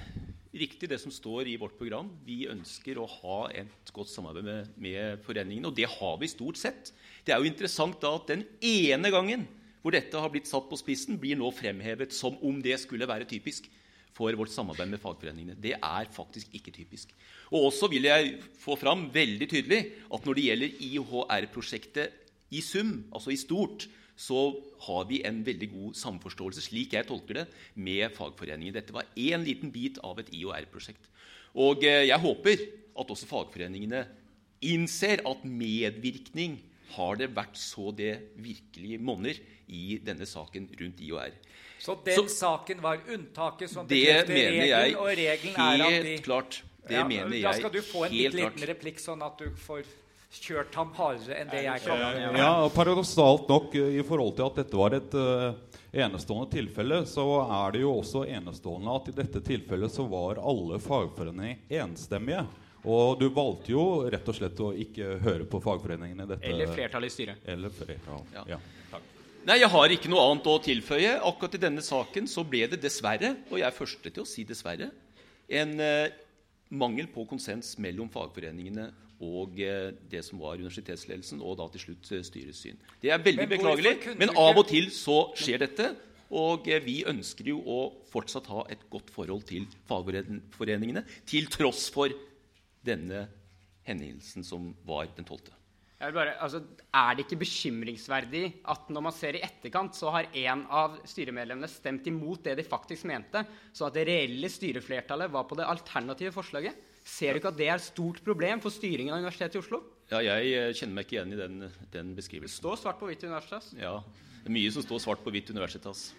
C: riktig det som står i vårt program. Vi ønsker å ha et godt samarbeid med foreningene, og det har vi stort sett. Det jo interessant da at den ene gangen hvor dette har blitt satt på spissen, blir nå fremhevet som om det skulle være typisk for vårt samarbeid med fagforeningene. Det faktisk ikke typisk. Og også vil jeg få fram veldig tydelig at når det gjelder IHR-prosjektet i sum, altså i stort, så har vi en veldig god samforståelse, slik jeg tolker det, med fagforeningen. Dette var en liten bit av et IHR-prosjekt. Og jeg håper at også fagforeningene innser at medvirkning har det vært så det virkelig monner i denne saken rundt IHR.
A: Så den saken var unntaket som bekrefter regelen, og regelen at de...
C: Helt klart. Det mener jeg.
A: Da skal du få en liten replikk, sånn at du får kjørt ham hardere enn det jeg kan.
H: Ja, paradoksalt nok, i forhold til at dette var et enestående tilfelle, så det jo også enestående at i dette tilfellet så var alle fagforeninger enstemmige. Og du valgte jo rett og slett å ikke høre på fagforeningene i dette.
B: Eller flertall i styret.
H: Eller flertall, ja. Takk.
C: Nei, jeg har ikke noe annet å tilføye. Akkurat i denne saken så ble det dessverre, og jeg første til å si dessverre, en mangel på konsens mellom fagforeningene og det som var universitetsledelsen, og da til slutt styrets syn. Det veldig beklagelig, men av og til så skjer dette, og vi ønsker jo å fortsatt ha et godt forhold til fagforeningene, til tross for denne hendelsen som var den 12.
B: Det ikke bekymringsverdig at når man ser i etterkant, så har en av styremedlemmene stemt imot det de faktisk mente, så at det reelle styreflertallet var på det alternative forslaget? Ser du ikke at det et stort problem for styringen av Universitetet i Oslo?
C: Ja, jeg kjenner meg ikke igjen i den beskrivelsen.
B: Det står svart på hvitt i Universitas.
C: Ja, det mye som står svart på hvitt i Universitas.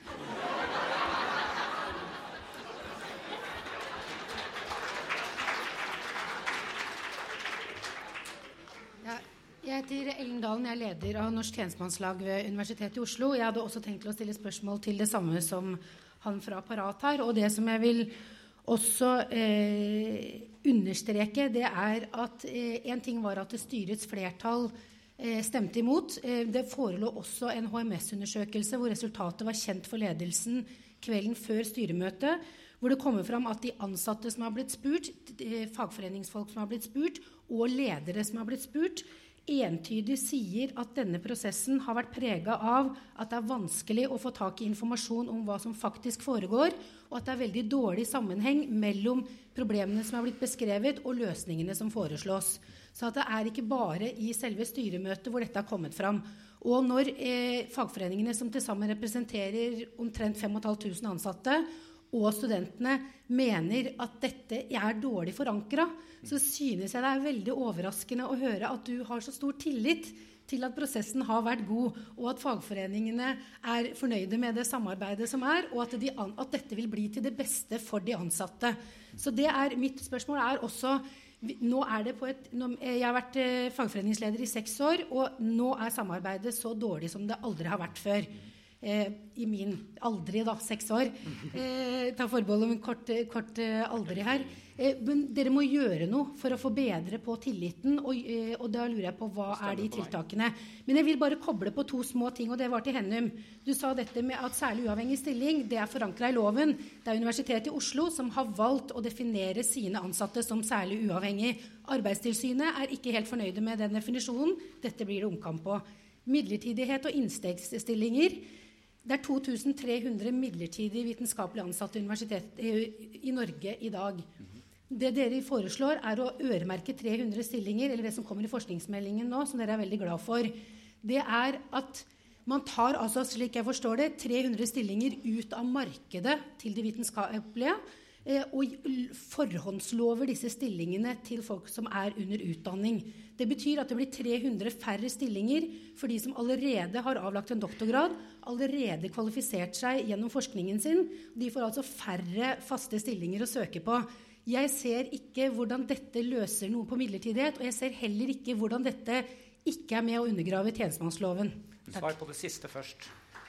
I: Jeg heter Ellen Dalen, jeg leder av Norsk tjenestemannslag ved Universitetet i Oslo. Jeg hadde også tenkt å stille spørsmål til det samme som han fra Parat her, og det som jeg vil også understreke, det at en ting var at styrets flertall stemte imot. Det forelå også en HMS-undersøkelse hvor resultatet var kjent for ledelsen kvelden før styremøtet, hvor det kommer fram at de ansatte som har blitt spurt, fagforeningsfolk som har blitt spurt, og ledere som har blitt spurt, entydig sier at denne prosessen har vært preget av at det vanskelig å få tak i informasjon om hva som faktisk foregår, og at det veldig dårlig sammenheng mellom problemene som har blitt beskrevet og løsningene som foreslås. Så at det ikke bare i selve styremøtet hvor dette har kommet fram. Og når fagforeningene som til sammen representerer omtrent 5.500 ansatte, og studentene mener at dette dårlig forankret, så synes jeg det veldig overraskende å høre at du har så stor tillit til at prosessen har vært god, og at fagforeningene fornøyde med det samarbeidet som og at dette vil bli til det beste for de ansatte. Så det mitt spørsmål også, nå det jeg har vært fagforeningsleder i 6 år, og nå samarbeidet så dårlig som det aldri har vært før. I min aldri 6 år. Ta forbehold om kort aldri her. Men dere må gjøre noe for å få bedre på tilliten, og da lurer jeg på hva de tiltakene. Men jeg vil bare koble på 2 små ting, og det var til Hennum. Du sa dette med at særlig uavhengig stilling, det forankret i loven. Det Universitetet i Oslo som har valgt å definere sine ansatte som særlig uavhengig. Arbeidstilsynet ikke helt fornøyde med den definisjonen. Dette blir det omkamp på. Midlertidighet og innstegsstillinger. Det 2300 midlertidig vitenskapelig ansatte i Norge i dag. Det dere foreslår å øremerke 300 stillinger, eller det som kommer i forskningsmeldingen nå, som dere veldig glad for. Det at man tar, altså, slik jeg forstår det, 300 stillinger ut av markedet til de vitenskapelige, og forhåndslover disse stillingene til folk som under utdanning. Det betyr at det blir 300 færre stillinger for de som allerede har avlagt en doktorgrad, allerede kvalifisert seg gjennom forskningen sin. De får altså færre faste stillinger å søke på. Jeg ser ikke hvordan dette løser noe på midlertidighet, og jeg ser heller ikke hvordan dette ikke med å undergrave tjenestemannsloven.
A: Svar på det siste først.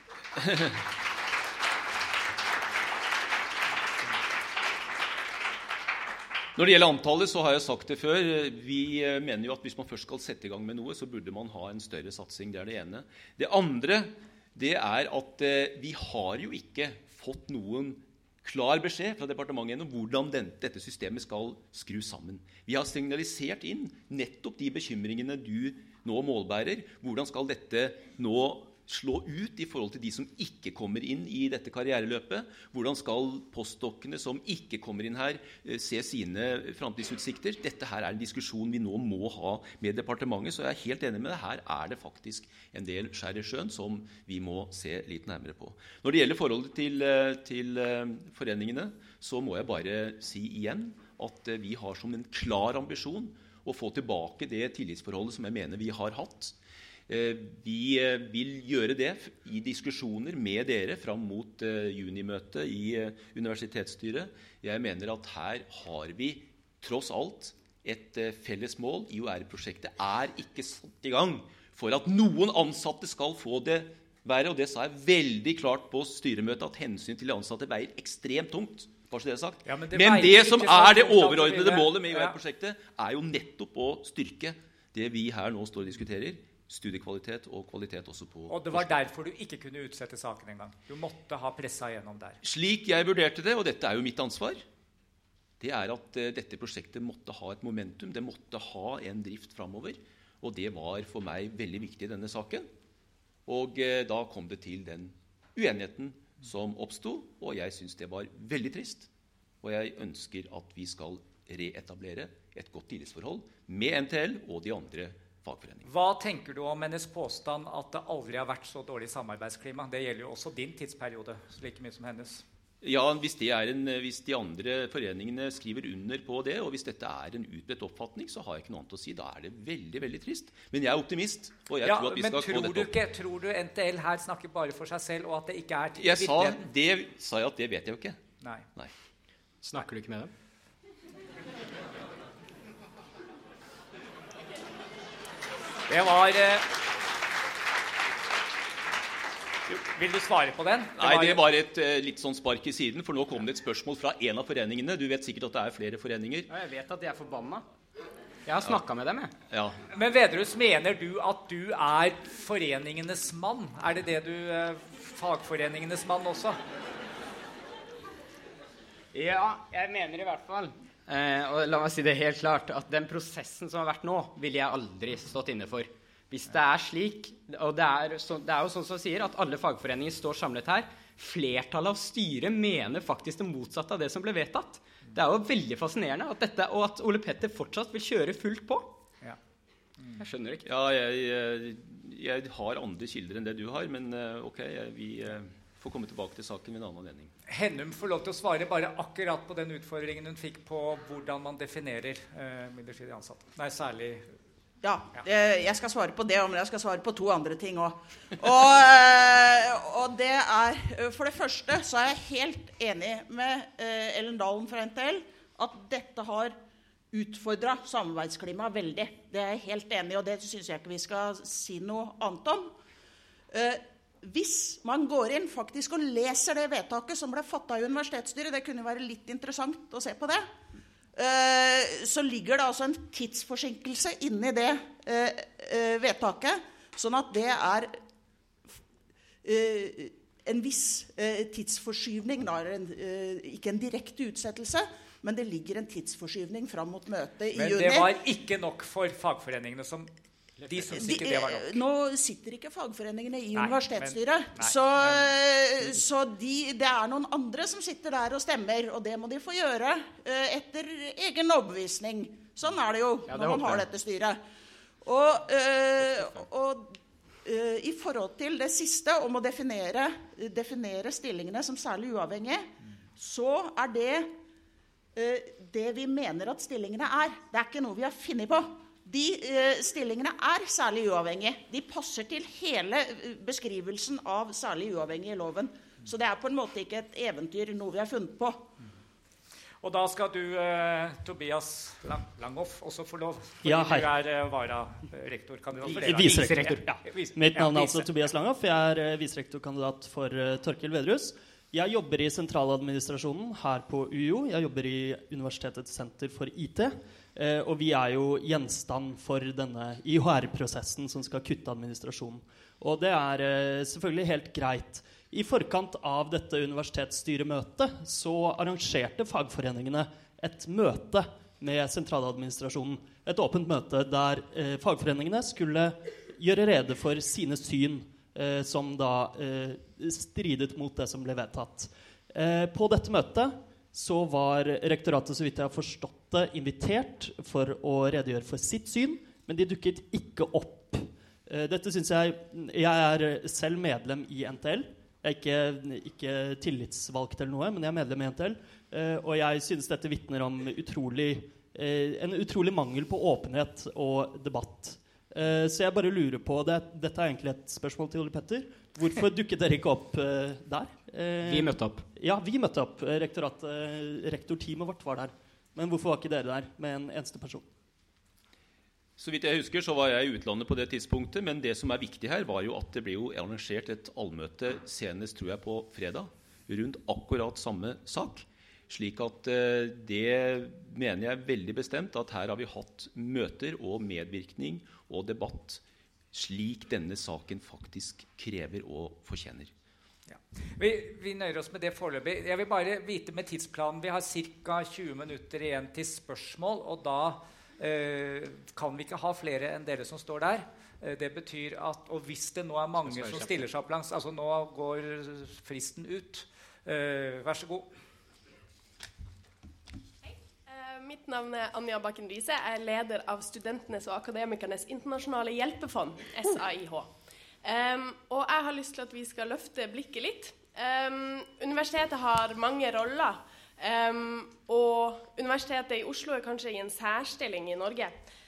C: Når det gjelder antallet, så har jeg sagt det før. Vi mener jo at hvis man først skal sette i gang med noe, så burde man ha en større satsing. Det det ene. Det andre, det at vi har jo ikke fått noen klar beskjed fra departementet om hvordan dette systemet skal skru sammen. Vi har signalisert inn nettopp de bekymringene du nå målbærer. Hvordan skal dette nå slå ut i forhold til de som ikke kommer inn i dette karriereløpet? Hvordan skal postdokkene som ikke kommer inn her se sine fremtidsutsikter? Dette her en diskusjon vi nå må ha med departementet, så jeg helt enig med det. Her det faktisk en del skjær i sjøen som vi må se litt nærmere på. Når det gjelder forholdet til foreningene, så må jeg bare si igjen at vi har som en klar ambisjon å få tilbake det tillitsforholdet som jeg mener vi har hatt. Vi vil gjøre det i diskusjoner med dere fram mot junimøtet i universitetsstyret. Jeg mener at her har vi tross alt et felles mål. IOR-prosjektet ikke satt i gang for at noen ansatte skal få det verre, og det sa jeg veldig klart på styremøtet, at hensyn til de ansatte veier ekstremt tungt. Bare så det sagt. Ja, men det som det overordnede målet med IOR-prosjektet jo nettopp å styrke det vi her nå står og diskuterer, studiekvalitet og kvalitet også på...
A: Og det var derfor du ikke kunne utsette saken en gang. Du måtte ha presset gjennom der.
C: Slik jeg vurderte det, og dette jo mitt ansvar, det at dette prosjektet måtte ha et momentum, det måtte ha en drift fremover, og det var for meg veldig viktig i denne saken. Og da kom det til den uenigheten som oppstod, og jeg synes det var veldig trist. Og jeg ønsker at vi skal reetablere et godt tillitsforhold med NTL og de andre fagforeninger.
A: Hva tenker du om hennes påstand at det aldri har vært så dårlig samarbeidsklima? Det gjelder jo også din tidsperiode, like mye som hennes.
C: Ja, hvis de andre foreningene skriver under på det, og hvis dette en utbredt oppfatning, så har jeg ikke noe annet å si. Da det veldig, veldig trist. Men jeg optimist, og jeg tror at vi skal få dette opp.
A: Tror du NTL her snakker bare for seg selv, og at det ikke til
C: virkeligheten? Sa jeg at det vet jeg jo ikke.
A: Nei.
B: Snakker du ikke med dem?
A: Det var... Vil du svare på den?
C: Nei, det var et litt sånn spark i siden, for nå kom det et spørsmål fra en av foreningene. Du vet sikkert at det flere foreninger.
B: Ja, jeg vet at de forbanna. Jeg har snakket med dem, jeg.
C: Ja.
A: Men Vedrus, mener du at du foreningenes mann? Det du fagforeningenes mann også?
B: Ja, jeg mener i hvert fall. Og la meg si det helt klart, at den prosessen som har vært nå, ville jeg aldri stått inne for. Hvis det slik, og det jo sånn som sier, at alle fagforeninger står samlet her, flertallet av styret mener faktisk det motsatte av det som ble vedtatt. Det jo veldig fascinerende, og at Ole Petter fortsatt vil kjøre fullt på.
A: Ja.
B: Jeg skjønner ikke.
C: Ja, jeg har andre kilder enn det du har, men ok, vi får komme tilbake til saken med en annen anledning.
A: Hennum får lov til å svare bare akkurat på den utfordringen hun fikk på hvordan man definerer midlertidig ansatte. Nei, særlig...
D: Ja, jeg skal svare på det, men jeg skal svare på 2 andre ting også. Og det for det første så jeg helt enig med Ellen Dalen fra NTL at dette har utfordret samarbeidsklimaet veldig. Det jeg helt enig i, og det synes jeg ikke vi skal si noe annet om. Hvis man går inn faktisk og leser det vedtaket som ble fattet i universitetsstyret, det kunne være litt interessant å se på det, så ligger det altså en tidsforsinkelse inne i det vedtaket, sånn at det en viss tidsforskyvning, ikke en direkte utsettelse, men det ligger en tidsforskyvning fram mot møtet i juni.
A: Men det var ikke nok for fagforeningene som... De synes ikke det var nok.
D: Nå sitter ikke fagforeningene i universitetsstyret, så det noen andre som sitter der og stemmer, og det må de få gjøre etter egen overbevisning. Sånn det jo når man har dette styret. Og i forhold til det siste om å definere stillingene som særlig uavhengige, så det vi mener at stillingene det ikke noe vi har funnet på. De stillingene særlig uavhengige. De passer til hele beskrivelsen av særlig uavhengige i loven. Så det på en måte ikke et eventyr, noe vi har funnet på.
A: Og da skal du, Tobias Langhoff, også få lov. Fordi
J: ja,
A: du viserektorkandidat for det.
J: Viserektor. Ja. Mitt navn altså Tobias Langhoff. Jeg viserektorkandidat for Torkild Vedrus. Jeg jobber i sentraladministrasjonen her på UiO. Jeg jobber i Universitetets senter for IT. Og vi jo gjenstand for denne IHR-prosessen som skal kutte administrasjonen. Og det selvfølgelig helt greit. I forkant av dette universitetsstyremøtet så arrangerte fagforeningene et møte med sentraladministrasjonen. Et åpent møte der fagforeningene skulle gjøre rede for sine syn som da stridet mot det som ble vedtatt. På dette møtet så var rektoratet, så vidt jeg har forstått det, invitert for å redegjøre for sitt syn, men de dukket ikke opp. Dette synes jeg er selv medlem i NTL. Jeg er ikke tillitsvalgt eller noe, men jeg er medlem i NTL. Og jeg synes dette vitner om en utrolig mangel på åpenhet og debatt. Så jeg bare lurer på, dette er egentlig et spørsmål til Ole Petter. Hvorfor dukket dere ikke opp der?
B: Vi møtte opp.
J: Ja, vi møtte opp. Rektorteamet vårt var der. Men hvorfor var ikke dere der med en eneste person?
C: Så vidt jeg husker så var jeg i utlandet på det tidspunktet, men det som er viktig her var jo at det ble jo arrangert et allmøte senest, tror jeg, på fredag, rundt akkurat samme sak. Slik at det mener jeg veldig bestemt at her har vi hatt møter og medvirkning og debatt slik denne saken faktisk krever og fortjener.
A: Ja. Vi nøyer oss med det foreløpig. Jeg vil bare vite med tidsplanen. Vi har ca. 20 minutter igjen til spørsmål, og da kan vi ikke ha flere enn dere som står der. Det betyr at, og hvis det nå er mange som stiller seg opp langs, altså nå går fristen ut. Vær så god.
K: Mitt navn er Anja Bakken Riise. Jeg er leder av Studentenes og Akademikernes internasjonale hjelpefond, SAIH. Og jeg har lyst til at vi skal løfte blikket litt. Universitetet har mange roller, og Universitetet i Oslo er kanskje i en særstilling i Norge.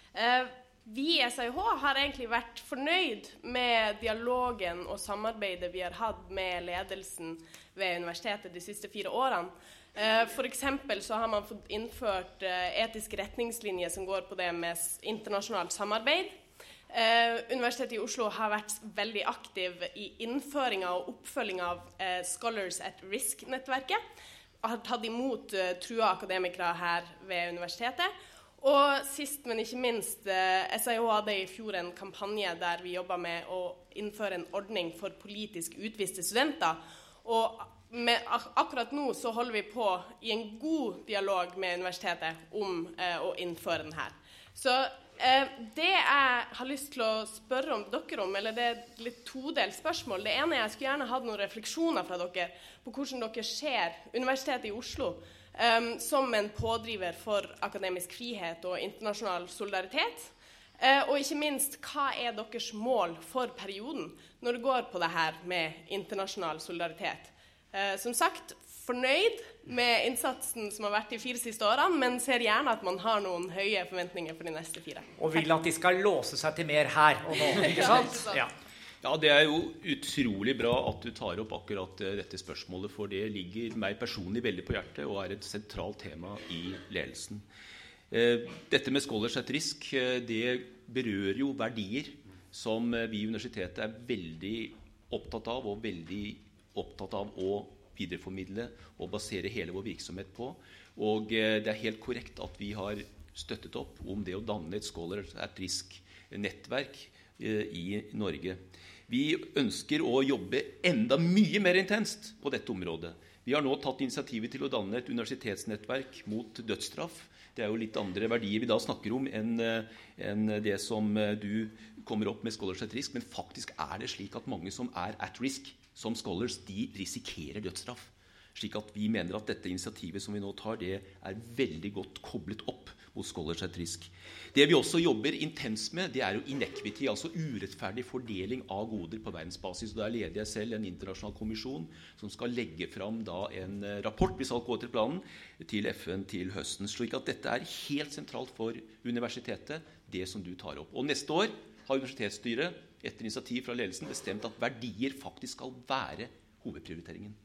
K: Vi i SAIH har egentlig vært fornøyd med dialogen og samarbeidet vi har hatt med ledelsen ved universitetet de siste 4 årene. For eksempel så har man fått innført etiske retningslinjer som går på det med internasjonalt samarbeid. Universitetet i Oslo har vært veldig aktiv i innføringen og oppfølgingen av Scholars at Risk-nettverket. Har tatt imot trua akademikere her ved universitetet. Og sist, men ikke minst, SAIH hadde i fjor en kampanje der vi jobbet med å innføre en ordning for politisk utviste studenter. Og akkurat nå så holder vi på i en god dialog med universitetet om å innføre den her. Så det jeg har lyst til å spørre om dere om, eller det er et litt todelt spørsmål. Det ene er jeg skulle gjerne hatt noen refleksjoner fra dere på hvordan dere ser Universitetet i Oslo som en pådriver for akademisk frihet og internasjonal solidaritet. Og ikke minst, hva er deres mål for perioden når det går på det her med internasjonal solidaritet? Som sagt, fornøyd med innsatsen som har vært de 4 siste årene, men ser gjerne at man har noen høye forventninger for de neste 4.
A: Og vil at de skal låse seg til mer her og nå, ikke sant? Ja.
C: Ja, det er jo utrolig bra at du tar opp akkurat dette spørsmålet, for det ligger meg personlig veldig på hjertet og er et sentralt tema i ledelsen. Dette med Scholars at Risk, det berører jo verdier som vi i universitetet er veldig opptatt av og veldig opptatt av å videreformidle og basere hele vår virksomhet på. Og det er helt korrekt at vi har støttet opp om det å danne et Scholars at Risk-nettverk i Norge. Vi ønsker å jobbe enda mye mer intenst på dette området. Vi har nå tatt initiativet til å danne et universitetsnettverk mot dødsstraff. Det er jo litt andre verdier vi da snakker om enn det som du kommer opp med Scholars at Risk, men faktisk er det slik at mange som er at risk som scholars, de risikerer dødsstraff. Slik at vi mener at dette initiativet som vi nå tar, det er veldig godt koblet opp hos Scholars at Risk. Det vi også jobber intenst med, det er jo inequity, altså urettferdig fordeling av goder på verdensbasis. Og der leder jeg selv en internasjonal kommisjon som skal legge fram da en rapport, hvis alt går til planen, til FN til høsten. Slik at dette er helt sentralt for universitetet, det som du tar opp. Og neste år har universitetsstyret etter initiativ fra ledelsen bestemt at verdier faktisk skal være hovedprioriteringen.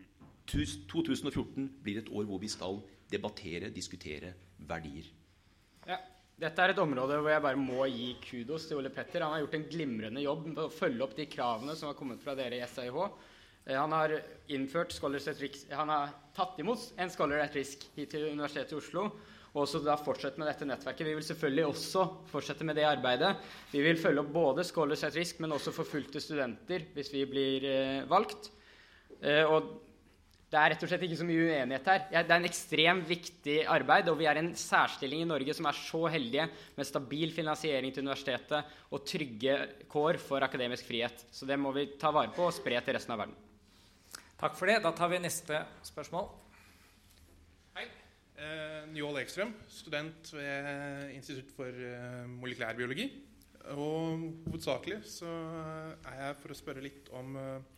C: 2014 blir et år hvor vi skal debattere, diskutere verdier.
B: Ja, dette er et område hvor jeg bare må gi kudos til Ole Petter. Han har gjort en glimrende jobb med å følge opp de kravene som har kommet fra dere i SAIH. Han har innført Scholars at Risk, han har tatt imot en Scholar at Risk hit til Universitetet i Oslo, og også da fortsette med dette nettverket. Vi vil selvfølgelig også fortsette med det arbeidet. Vi vil følge opp både Scholars at Risk, men også forfulgte studenter hvis vi blir valgt. Og det rett og slett ikke så mye uenighet her. Det en ekstremt viktig arbeid, og vi en særstilling i Norge som så heldige med stabil finansiering til universitetet og trygge kår for akademisk frihet. Så det må vi ta vare på og spre til resten av verden.
A: Takk for det. Da tar vi neste spørsmål.
L: Hei. Njål Ekstrøm, student ved Institutt for molekylærbiologi. Og hovedsakelig så jeg for å spørre litt om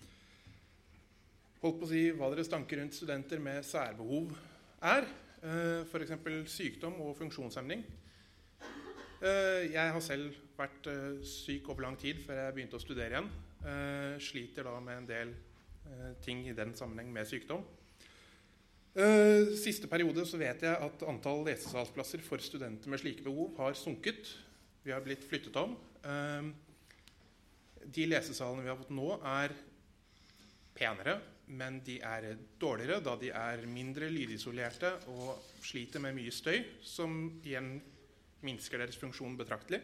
L: holdt på å si hva dere stanker rundt studenter med særbehov for eksempel sykdom og funksjonshemning. Jeg har selv vært syk over lang tid før jeg begynte å studere igjen. Sliter da med en del ting i den sammenheng med sykdom. Siste periode så vet jeg at antall lesesalsplasser for studenter med slike behov har sunket. Vi har blitt flyttet om. De lesesalene vi har fått nå penere, men de dårligere da de mindre lydisolerte og sliter med mye støy, som igjen minsker deres funksjon betraktelig.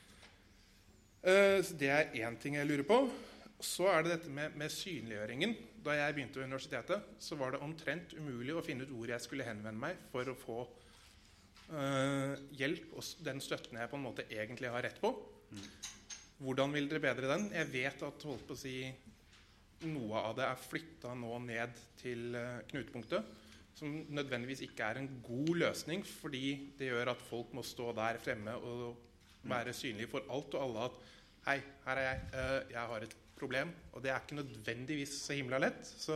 L: Så det en ting jeg lurer på. Så det dette med synliggjøringen. Da jeg begynte ved universitetet, så var det omtrent umulig å finne ut hvor jeg skulle henvende meg for å få hjelp og den støtten jeg på en måte egentlig har rett på. Hvordan vil dere bedre den? Jeg vet at holdt på å si noe av det flyttet nå ned til knutepunktet, som nødvendigvis ikke en god løsning, fordi det gjør at folk må stå der fremme og være synlige for alt og alle at hei, her jeg har et problem, og det ikke nødvendigvis så himla lett. Så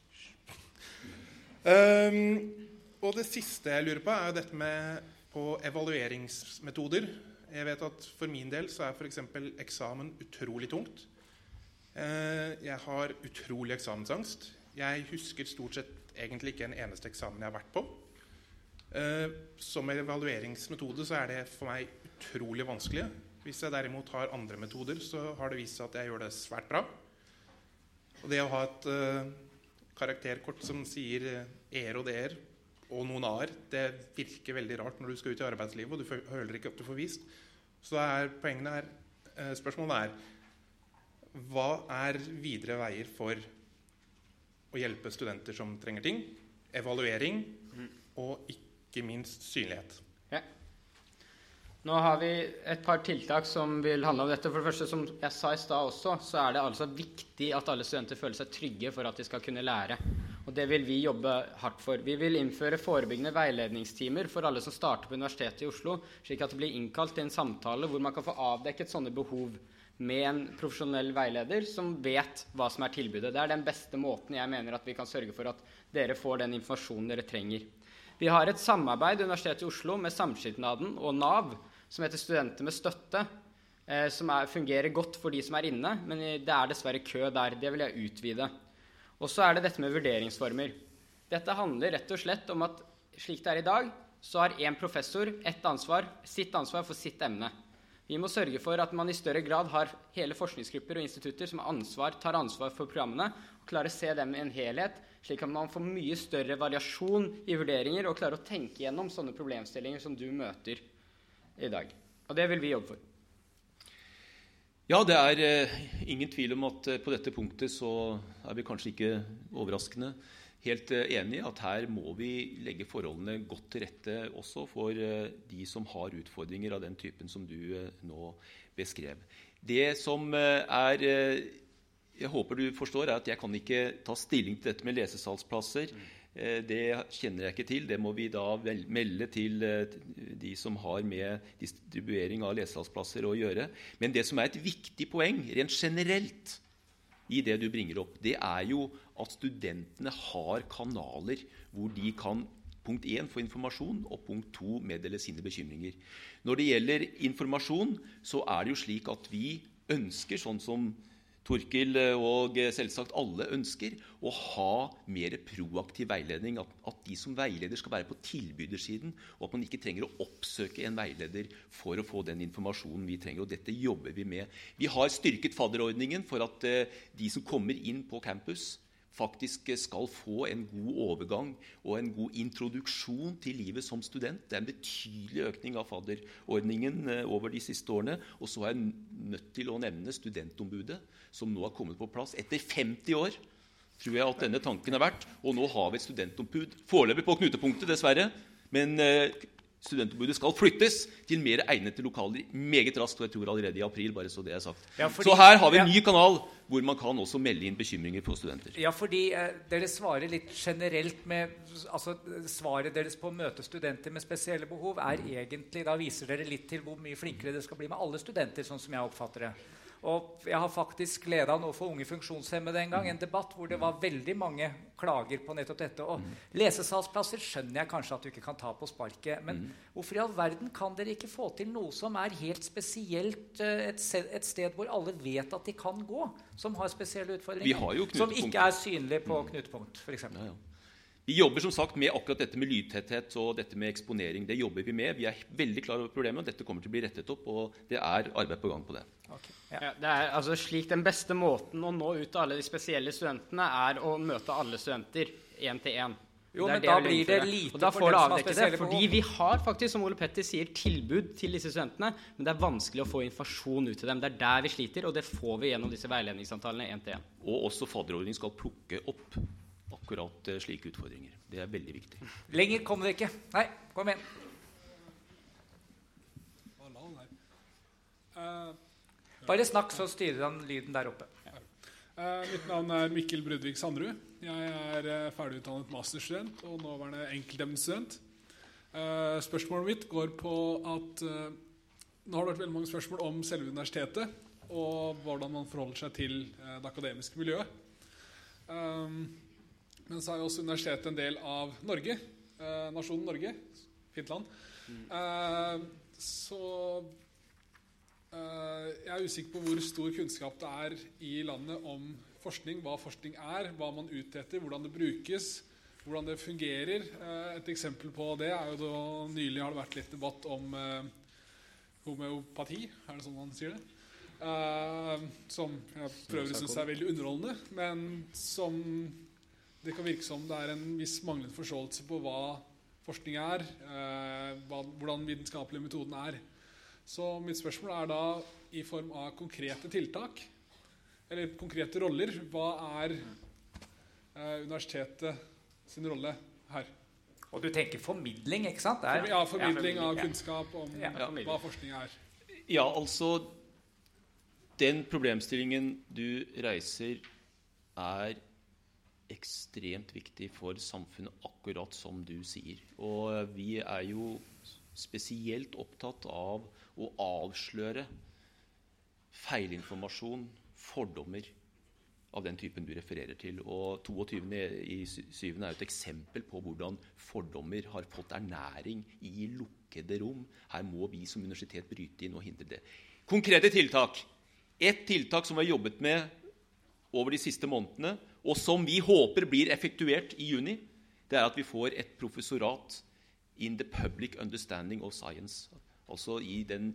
L: og det siste jeg lurer på dette med på evalueringsmetoder. Jeg vet at for min del så for eksempel eksamen utrolig tungt. Jeg har utrolig eksamensangst. Jeg husker stort sett egentlig ikke en eneste eksamen jeg har vært på. Som evalueringsmetode så det for meg utrolig vanskelig. Hvis jeg derimot har andre metoder, så har det vist seg at jeg gjør det svært bra. Og det å ha et karakterkort som sier og DR og noen A-er, det virker veldig rart når du skal ut i arbeidslivet, og du føler ikke at du får vist. Så poengene spørsmålet hva videre veier for å hjelpe studenter som trenger ting, evaluering og ikke minst synlighet?
B: Ja. Nå har vi et par tiltak som vil handle om dette. For det første, som jeg sa i sted også, så det altså viktig at alle studenter føler seg trygge for at de skal kunne lære. Og det vil vi jobbe hardt for. Vi vil innføre forebyggende veiledningstimer for alle som starter på Universitetet i Oslo, slik at det blir innkalt til en samtale hvor man kan få avdekket sånne behov med en profesjonell veileder som vet hva som tilbudet. Det den beste måten jeg mener at vi kan sørge for at dere får den informasjonen dere trenger. Vi har et samarbeid i Universitetet i Oslo med Samskipnaden og NAV, som heter Studenter med støtte, som fungerer godt for de som inne, men det dessverre kø der. Det vil jeg utvide. Og så det dette med vurderingsformer. Dette handler rett og slett om at slik det i dag, så har en professor sitt ansvar for sitt emne. Vi må sørge for at man i større grad har hele forskningsgrupper og institutter som tar ansvar for programmene, og klarer å se dem i en helhet, slik at man får mye større variasjon i vurderinger, og klarer å tenke gjennom sånne problemstillinger som du møter i dag. Og det vil vi jobbe for.
C: Ja, det ingen tvil om at på dette punktet så vi kanskje ikke overraskende helt enig at her må vi legge forholdene godt til rette også for de som har utfordringer av den typen som du nå beskrev. Det som jeg håper du forstår, at jeg kan ikke ta stilling til dette med lesesalsplasser. Det kjenner jeg ikke til. Det må vi da melde til de som har med distribuering av lesesalsplasser å gjøre. Men det som et viktig poeng, rent generelt, i det du bringer opp, det jo at studentene har kanaler hvor de kan, punkt 1, få informasjon, og punkt 2, meddele sine bekymringer. Når det gjelder informasjon, så det jo slik at vi ønsker, sånn som Torkil og selvsagt alle ønsker, å ha mer proaktiv veiledning, at de som veileder skal være på tilbydersiden, og at man ikke trenger å oppsøke en veileder for å få den informasjonen vi trenger, og dette jobber vi med. Vi har styrket fadderordningen for at de som kommer inn på campus faktisk skal få en god overgang og en god introduksjon til livet som student. Det en betydelig økning av fadderordningen over de siste årene, og så jeg nødt til å nevne studentombudet, som nå har kommet på plass etter 50 år. tror jeg at denne tanken er verdt. Og nå har vi et studentombud foreløpig på knutepunktet, dessverre. Men studentombudet skal flyttes til mer egnede lokaler meget raskt, og jeg tror allerede i april, bare så det er sagt. Ja, så her har vi en ny kanal hvor man kan også melde inn bekymringer på studenter.
A: Ja, fordi dere svarer litt generelt med, altså svaret deres på å møte studenter med spesielle behov egentlig, da viser dere litt til hvor mye flinkere det skal bli med alle studenter, sånn som jeg oppfatter det. Og jeg har faktisk ledet nå for unge funksjonshemmede en gang, en debatt hvor det var veldig mange klager på nettopp dette. Og lesesalsplasser skjønner jeg kanskje at du ikke kan ta på sparket, men hvorfor i all verden kan dere ikke få til noe som er helt spesielt, et sted hvor alle vet at de kan gå, som har spesielle utfordringer, som ikke er synlig på knutepunkt, for eksempel?
C: Ja, ja. Vi jobber som sagt med akkurat dette med lydtetthet og dette med eksponering. Det jobber vi med. Vi er veldig klar over problemet, og dette kommer til å bli rettet opp, og det er arbeid på gang på det.
B: Okay. Ja, det er altså slik den beste måten å nå ut til alle de spesielle studentene er å møte alle studenter 1-til-1.
A: Jo, men da blir det lite
B: og da får det avdekket det, fordi vi har faktisk, som Ole Petter sier, tilbud til disse studentene, men det er vanskelig å få informasjon ut til dem. Det er der vi sliter, og det får vi gjennom disse veiledningssamtalene 1-til-1.
C: Og også fadderordningen skal plukke opp akkurat slike utfordringer. Det er veldig viktig.
A: Lenger kommer det ikke. Nei, kom igjen. Bare snakk, så styrer han lyden der oppe.
M: Mitt navn er Mikkel Brudvig Sandrud. Jeg er ferdigutdannet masterstudent og nåværende enkeltemnestudent. Spørsmålet mitt går på at nå har det vært veldig mange spørsmål om selve universitetet og hvordan man forholder seg til det akademiske miljøet. Men så er jo også universitetet en del av Norge, nasjonen Norge, Finland. Så jeg er usikker på hvor stor kunnskap det er i landet om forskning, hva forskning er, hva man utretter, hvordan det brukes, hvordan det fungerer. Et eksempel på det er jo da nylig har det vært litt debatt om homeopati, er det sånn man sier det? Som jeg prøver å synes er veldig underholdende, men som det kan virke som det er en viss manglende forståelse på hva forskning er, hvordan vitenskapelige metoden er. Så mitt spørsmål er da i form av konkrete tiltak, eller konkrete roller. Hva er universitetet sin rolle her?
A: Og du tenker formidling, ikke sant?
M: Ja, formidling av kunnskap om hva forskning er.
C: Ja, altså, den problemstillingen du reiser er ekstremt viktig for samfunnet, akkurat som du sier. Og vi er jo spesielt opptatt av å avsløre feilinformasjon, fordommer av den typen du refererer til. Og 22.7. er et eksempel på hvordan fordommer har fått ernæring i lukkede rom. Her må vi som universitet bryte inn og hindre det. Konkrete tiltak. Et tiltak som vi har jobbet med over de siste månedene, og som vi håper blir effektuert i juni, det er at vi får et professorat in the public understanding of science. Altså i den,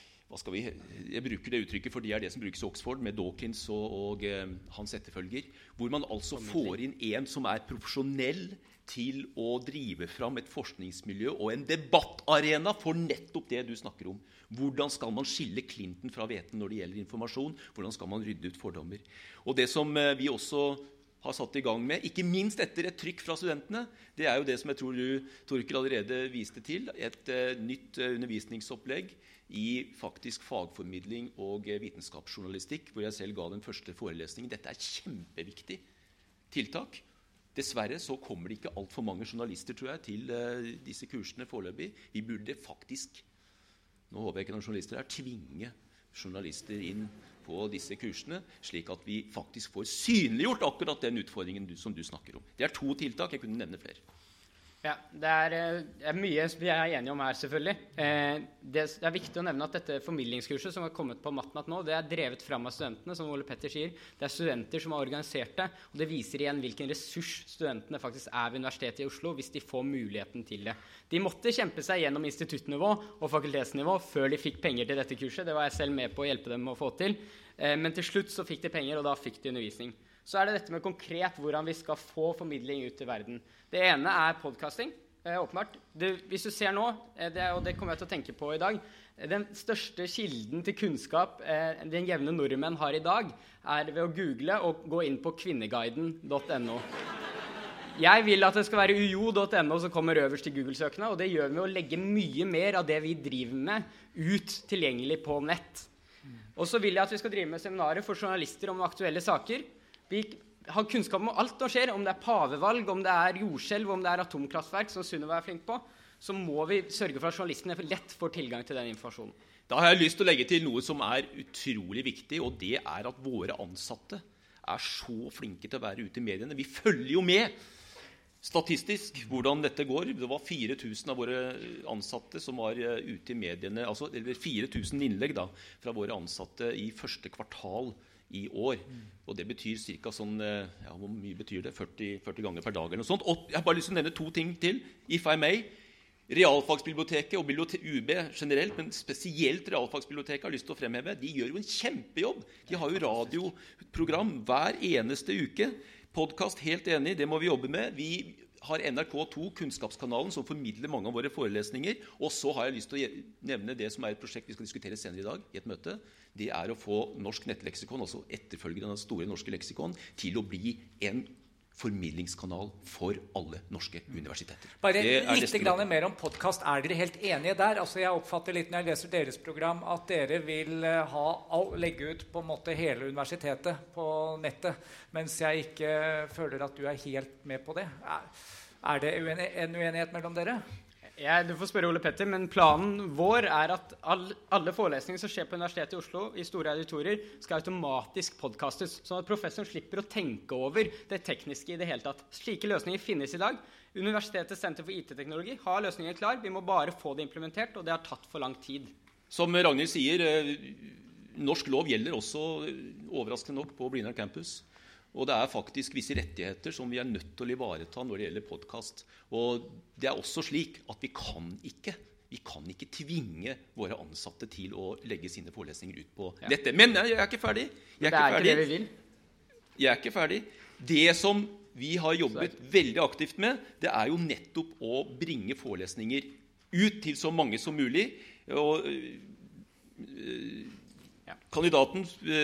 C: jeg bruker det uttrykket fordi det er det som brukes i Oxford med Dawkins og hans etterfølger, hvor man altså får inn en som er profesjonell til å drive fram et forskningsmiljø og en debattarena for nettopp det du snakker om. Hvordan skal man skille Clinton fra hveten når det gjelder informasjon? Hvordan skal man rydde ut fordommer? Og det som vi også har satt i gang med, ikke minst etter et trykk fra studentene, det er jo det som jeg tror du, Torkel, allerede viste til, et nytt undervisningsopplegg i faktisk fagformidling og vitenskapsjournalistikk, hvor jeg selv ga den første forelesningen. Dette er et kjempeviktig tiltak. Dessverre så kommer det ikke alt for mange journalister, tror jeg, til disse kursene foreløpig. Vi burde faktisk, nå håper jeg ikke noen journalister her, tvinge journalister inn på disse kursene, slik at vi faktisk får synliggjort akkurat den utfordringen som du snakker om. Det er 2 tiltak, jeg kunne nevne flere.
B: Ja, det er mye vi er enige om her, selvfølgelig. Det er viktig å nevne at dette formidlingskurset som har kommet på Matnat nå, det er drevet frem av studentene, som Ole Petter sier. Det er studenter som har organisert det, og det viser igjen hvilken ressurs studentene faktisk er ved Universitetet i Oslo, hvis de får muligheten til det. De måtte kjempe seg gjennom instituttnivå og fakultetsnivå før de fikk penger til dette kurset. Det var jeg selv med på å hjelpe dem med å få til. Men til slutt så fikk de penger, og da fikk de undervisning. Så er det dette med konkret hvordan vi skal få formidling ut til verden. Det ene er podcasting, åpenbart. Hvis du ser nå, og det kommer jeg til å tenke på i dag, Den største kilden til kunnskap den jevne nordmenn har i dag, ved å google og gå inn på kvinneguiden.no. Jeg vil at det skal være ujo.no som kommer øverst i Google-søkene, og det gjør vi med å legge mye mer av det vi driver med ut tilgjengelig på nett. Og så vil jeg at vi skal drive med seminarer for journalister om aktuelle saker. Vi har kunnskap om alt som skjer, om det pavevalg, om det jordskjelv, om det atomkraftverk, som Sunniva flink på, så må vi sørge for at journalistene lett får tilgang til den informasjonen.
C: Da har jeg lyst til å legge til noe som utrolig viktig, og det at våre ansatte så flinke til å være ute i mediene. Vi følger jo med statistisk hvordan dette går. Det var 4000 av våre ansatte som var ute i mediene, eller 4000 innlegg da, fra våre ansatte i første kvartal i år. Og det betyr cirka sånn, hvor mye betyr det? 40 ganger per dag eller noe sånt. Og jeg har bare lyst til å nevne 2 ting til, if I may. Realfagsbiblioteket og UB generelt, men spesielt realfagsbiblioteket har lyst til å fremheve. De gjør jo en kjempejobb. De har jo radioprogram hver eneste uke. Podcast, helt enig, det må vi jobbe med. Vi har NRK2, kunnskapskanalen, som formidler mange av våre forelesninger. Og så har jeg lyst til å nevne det som et prosjekt vi skal diskutere senere i dag, i et møte. Det å få norsk nettleksikon, altså etterfølgende av store norske leksikon, til å bli en formidlingskanal for alle norske universiteter.
A: Bare litt mer om podcast. Dere helt enige der? Jeg oppfatter litt når jeg leser deres program at dere vil legge ut på en måte hele universitetet på nettet, mens jeg ikke føler at du helt med på det. Det en uenighet mellom dere?
B: Du får spørre Ole Petter, men planen vår at alle forelesninger som skjer på Universitetet i Oslo i store auditorier skal automatisk podcastes, sånn at professoren slipper å tenke over det tekniske i det hele tatt. Slike løsninger finnes i dag. Universitetets Senter for IT-teknologi har løsningen klar. Vi må bare få det implementert, og det har tatt for lang tid.
C: Som Ragnhild sier, norsk lov gjelder også overraskende nok på Blindern campus. Og det faktisk visse rettigheter som vi nødt til å ivareta når det gjelder podcast. Og det også slik at vi kan ikke tvinge våre ansatte til å legge sine forelesninger ut på nettet. Men jeg ikke ferdig.
B: Det ikke det vi vil.
C: Jeg ikke ferdig. Det som vi har jobbet veldig aktivt med, det jo nettopp å bringe forelesninger ut til så mange som mulig. Og kandidaten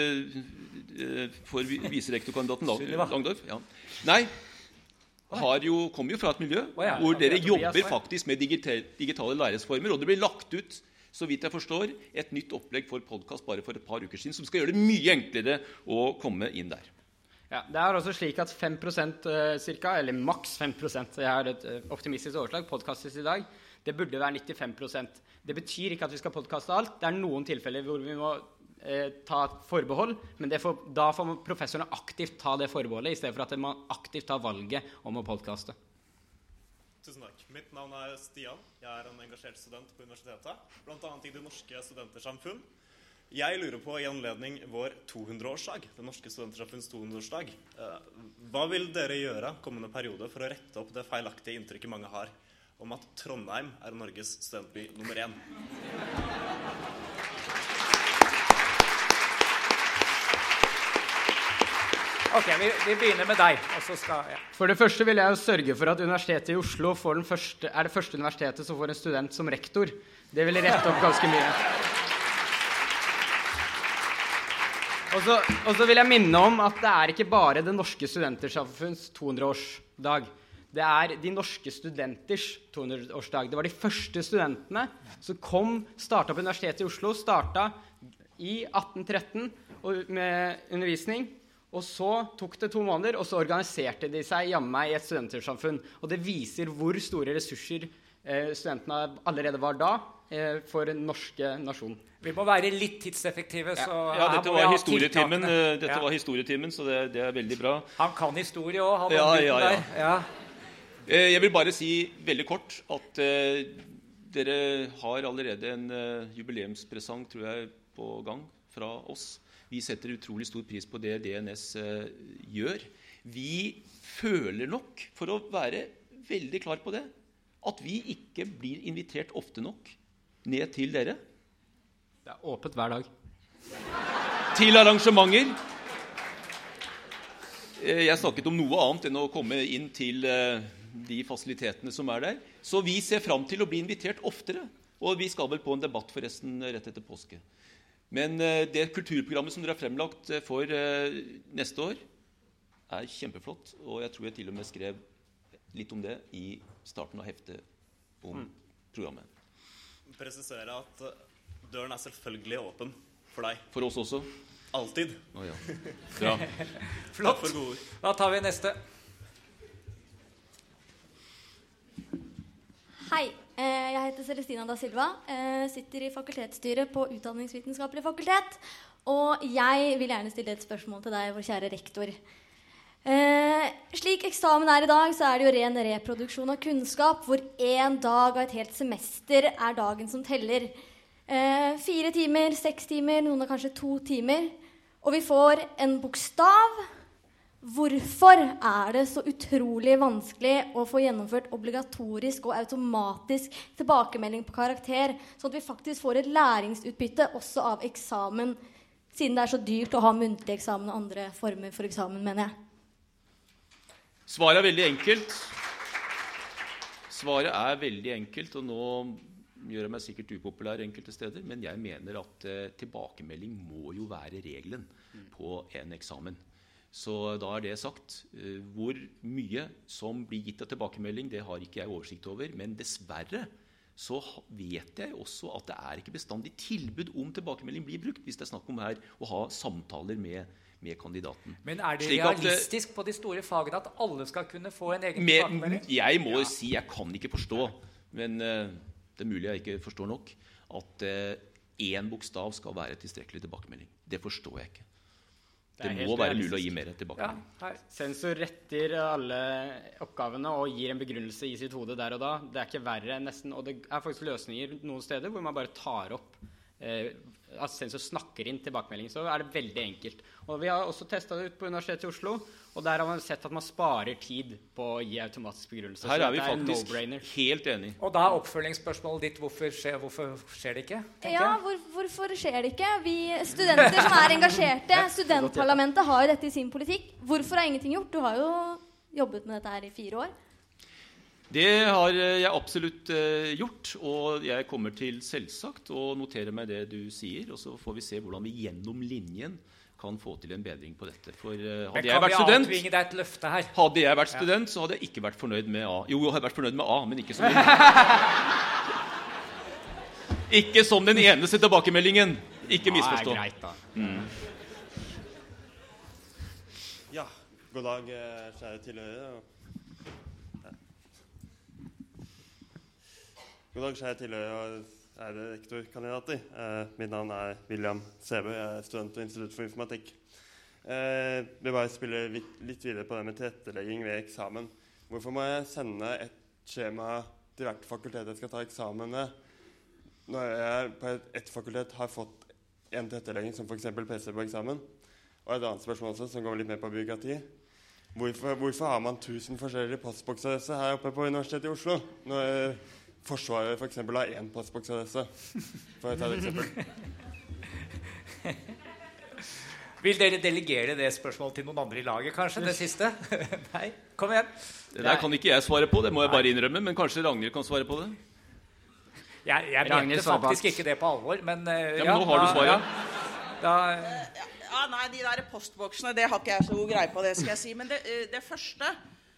C: for viserektorkandidaten Langdorf kommer jo fra et miljø hvor dere jobber faktisk med digitale læresformer, og det blir lagt ut, så vidt jeg forstår, et nytt opplegg for podcast bare for et par uker siden, som skal gjøre det mye enklere å komme inn der.
B: Ja, det også slik at 5% cirka, eller maks 5%, jeg har et optimistisk overslag, podcastes i dag, det burde være 95%. Det betyr ikke at vi skal podcaste alt. Det noen tilfeller hvor vi må ta et forbehold, men da får professorene aktivt ta det forbeholdet, i stedet for at man aktivt tar valget om å podcaste.
N: Tusen takk. Mitt navn Stian. Jeg en engasjert student på universitetet, blant annet i Det Norske Studentersamfunn. Jeg lurer på, i anledning vår 200-årsdag, Det Norske Studentersamfunns 200-årsdag, hva vil dere gjøre kommende periode for å rette opp det feilaktige inntrykket mange har om at Trondheim Norges studentby nummer 1?
A: Ok, vi begynner med deg.
B: For det første vil jeg sørge for at Universitetet i Oslo det første universitetet som får en student som rektor. Det vil rette opp ganske mye. Og så vil jeg minne om at det ikke bare Det Norske Studentersamfunns 200-årsdag. Det De norske studenters 200-årsdag. Det var de første studentene som startet på Universitetet i Oslo, startet i 1813 med undervisning. Og så tok det 2 måneder, og så organiserte de seg hjemme i et studentersamfunn. Og det viser hvor store ressurser studentene allerede var da for den norske nasjonen.
A: Vi må være litt tidseffektive. Så
C: dette var historietimen, så det veldig bra.
A: Han kan historie også, han der.
C: Jeg vil bare si veldig kort at dere har allerede en jubileumspresang, tror jeg, på gang fra oss. Vi setter utrolig stor pris på det DNS gjør. Vi føler nok, for å være veldig klar på det, at vi ikke blir invitert ofte nok ned til dere.
B: Det åpent hver dag.
C: Til arrangementer. Jeg snakket om noe annet enn å komme inn til de fasilitetene som der. Så vi ser fram til å bli invitert oftere. Og vi skal vel på en debatt forresten rett etter påske. Men det kulturprogrammet som dere har fremlagt for neste år, kjempeflott. Og jeg tror jeg til og med skrev litt om det i starten av heftet om programmet.
N: Presisere at døren selvfølgelig åpen for deg.
C: For oss også?
N: Alltid.
C: Ja. Bra.
A: Flott. Da tar vi neste.
O: Hei, jeg heter Celestina da Silva, sitter i fakultetsstyret på Utdanningsvitenskapelig fakultet, og jeg vil gjerne stille et spørsmål til deg, vår kjære rektor. Slik eksamen i dag, så det jo ren reproduksjon av kunnskap, hvor en dag av et helt semester dagen som teller. 4 timer, 6 timer, noen har kanskje 2 timer, og vi får en bokstav. Hvorfor det så utrolig vanskelig å få gjennomført obligatorisk og automatisk tilbakemelding på karakter, sånn at vi faktisk får et læringsutbytte også av eksamen, siden det så dyrt å ha muntlig eksamen og andre former for eksamen, mener jeg?
C: Svaret veldig enkelt. Svaret veldig enkelt, og nå gjør jeg meg sikkert upopulær enkelte steder, men jeg mener at tilbakemelding må jo være regelen på en eksamen. Så da det sagt. Hvor mye som blir gitt av tilbakemelding, det har ikke jeg oversikt over, men dessverre så vet jeg også at det ikke bestandig tilbud om tilbakemelding blir brukt, hvis det snakk om her å ha samtaler med kandidaten.
A: Men det realistisk på de store fagene at alle skal kunne få en egen tilbakemelding?
C: Jeg må si, jeg kan ikke forstå, men det mulig jeg ikke forstår nok, at en bokstav skal være tilstrekkelig tilbakemelding. Det forstår jeg ikke. Det må være mulig å gi mer tilbakemelding.
B: Ja, sensor retter alle oppgavene og gir en begrunnelse i sitt hode der og da. Det ikke verre nesten, og det faktisk løsninger noen steder hvor man bare tar opp at sensor snakker inn tilbakemelding, så det veldig enkelt. Og vi har også testet det ut på Universitetet i Oslo, og der har man sett at man sparer tid på å gi automatisk begrunnelse.
C: Her vi faktisk helt enige.
A: Og da oppfølgingsspørsmålet ditt, hvorfor skjer det ikke?
O: Ja, hvorfor skjer det ikke? Vi studenter som engasjerte, studentparlamentet har jo dette i sin politikk. Hvorfor har ingenting gjort? Du har jo jobbet med dette her i 4 år.
C: Det har jeg absolutt gjort, og jeg kommer til selvsagt å notere meg det du sier, og så får vi se hvordan vi gjennom linjen kan få til en bedring på dette. For hadde jeg vært student, så hadde jeg ikke vært fornøyd med A. Jo, jeg hadde vært fornøyd med A, men ikke som ikke som den eneste tilbakemeldingen. Ikke misforstå.
B: Greit da.
P: Ja, god dag, kjære tilhørere. God dag, kjære tilhørere og rektorkandidater. Mitt navn William Sebø, jeg student ved Institutt for informatikk. Vi bare spiller litt videre på det med tilrettelegging ved eksamen. Hvorfor må jeg sende et skjema til hvert fakultet jeg skal ta eksamen med, når jeg på et fakultet har fått en tilrettelegging, som for eksempel PC på eksamen? Og et annet spørsmål også, som går litt mer på byråkrati. Hvorfor har man 1000 forskjellige postboksadresser her oppe på Universitetet i Oslo, når Forsvaret for eksempel har 1 postboksadresse, for å ta et eksempel?
A: Vil dere delegere det spørsmålet til noen andre i laget, kanskje, det siste? Nei, kom igjen.
C: Det der kan ikke jeg svare på, det må jeg bare innrømme, men kanskje Ragnhild kan svare på det?
A: Jeg mente faktisk ikke det på alvor, men...
C: men nå har du svaret.
D: Nei, de der postboksene, det har ikke jeg så god greie på, det skal jeg si. Men det første...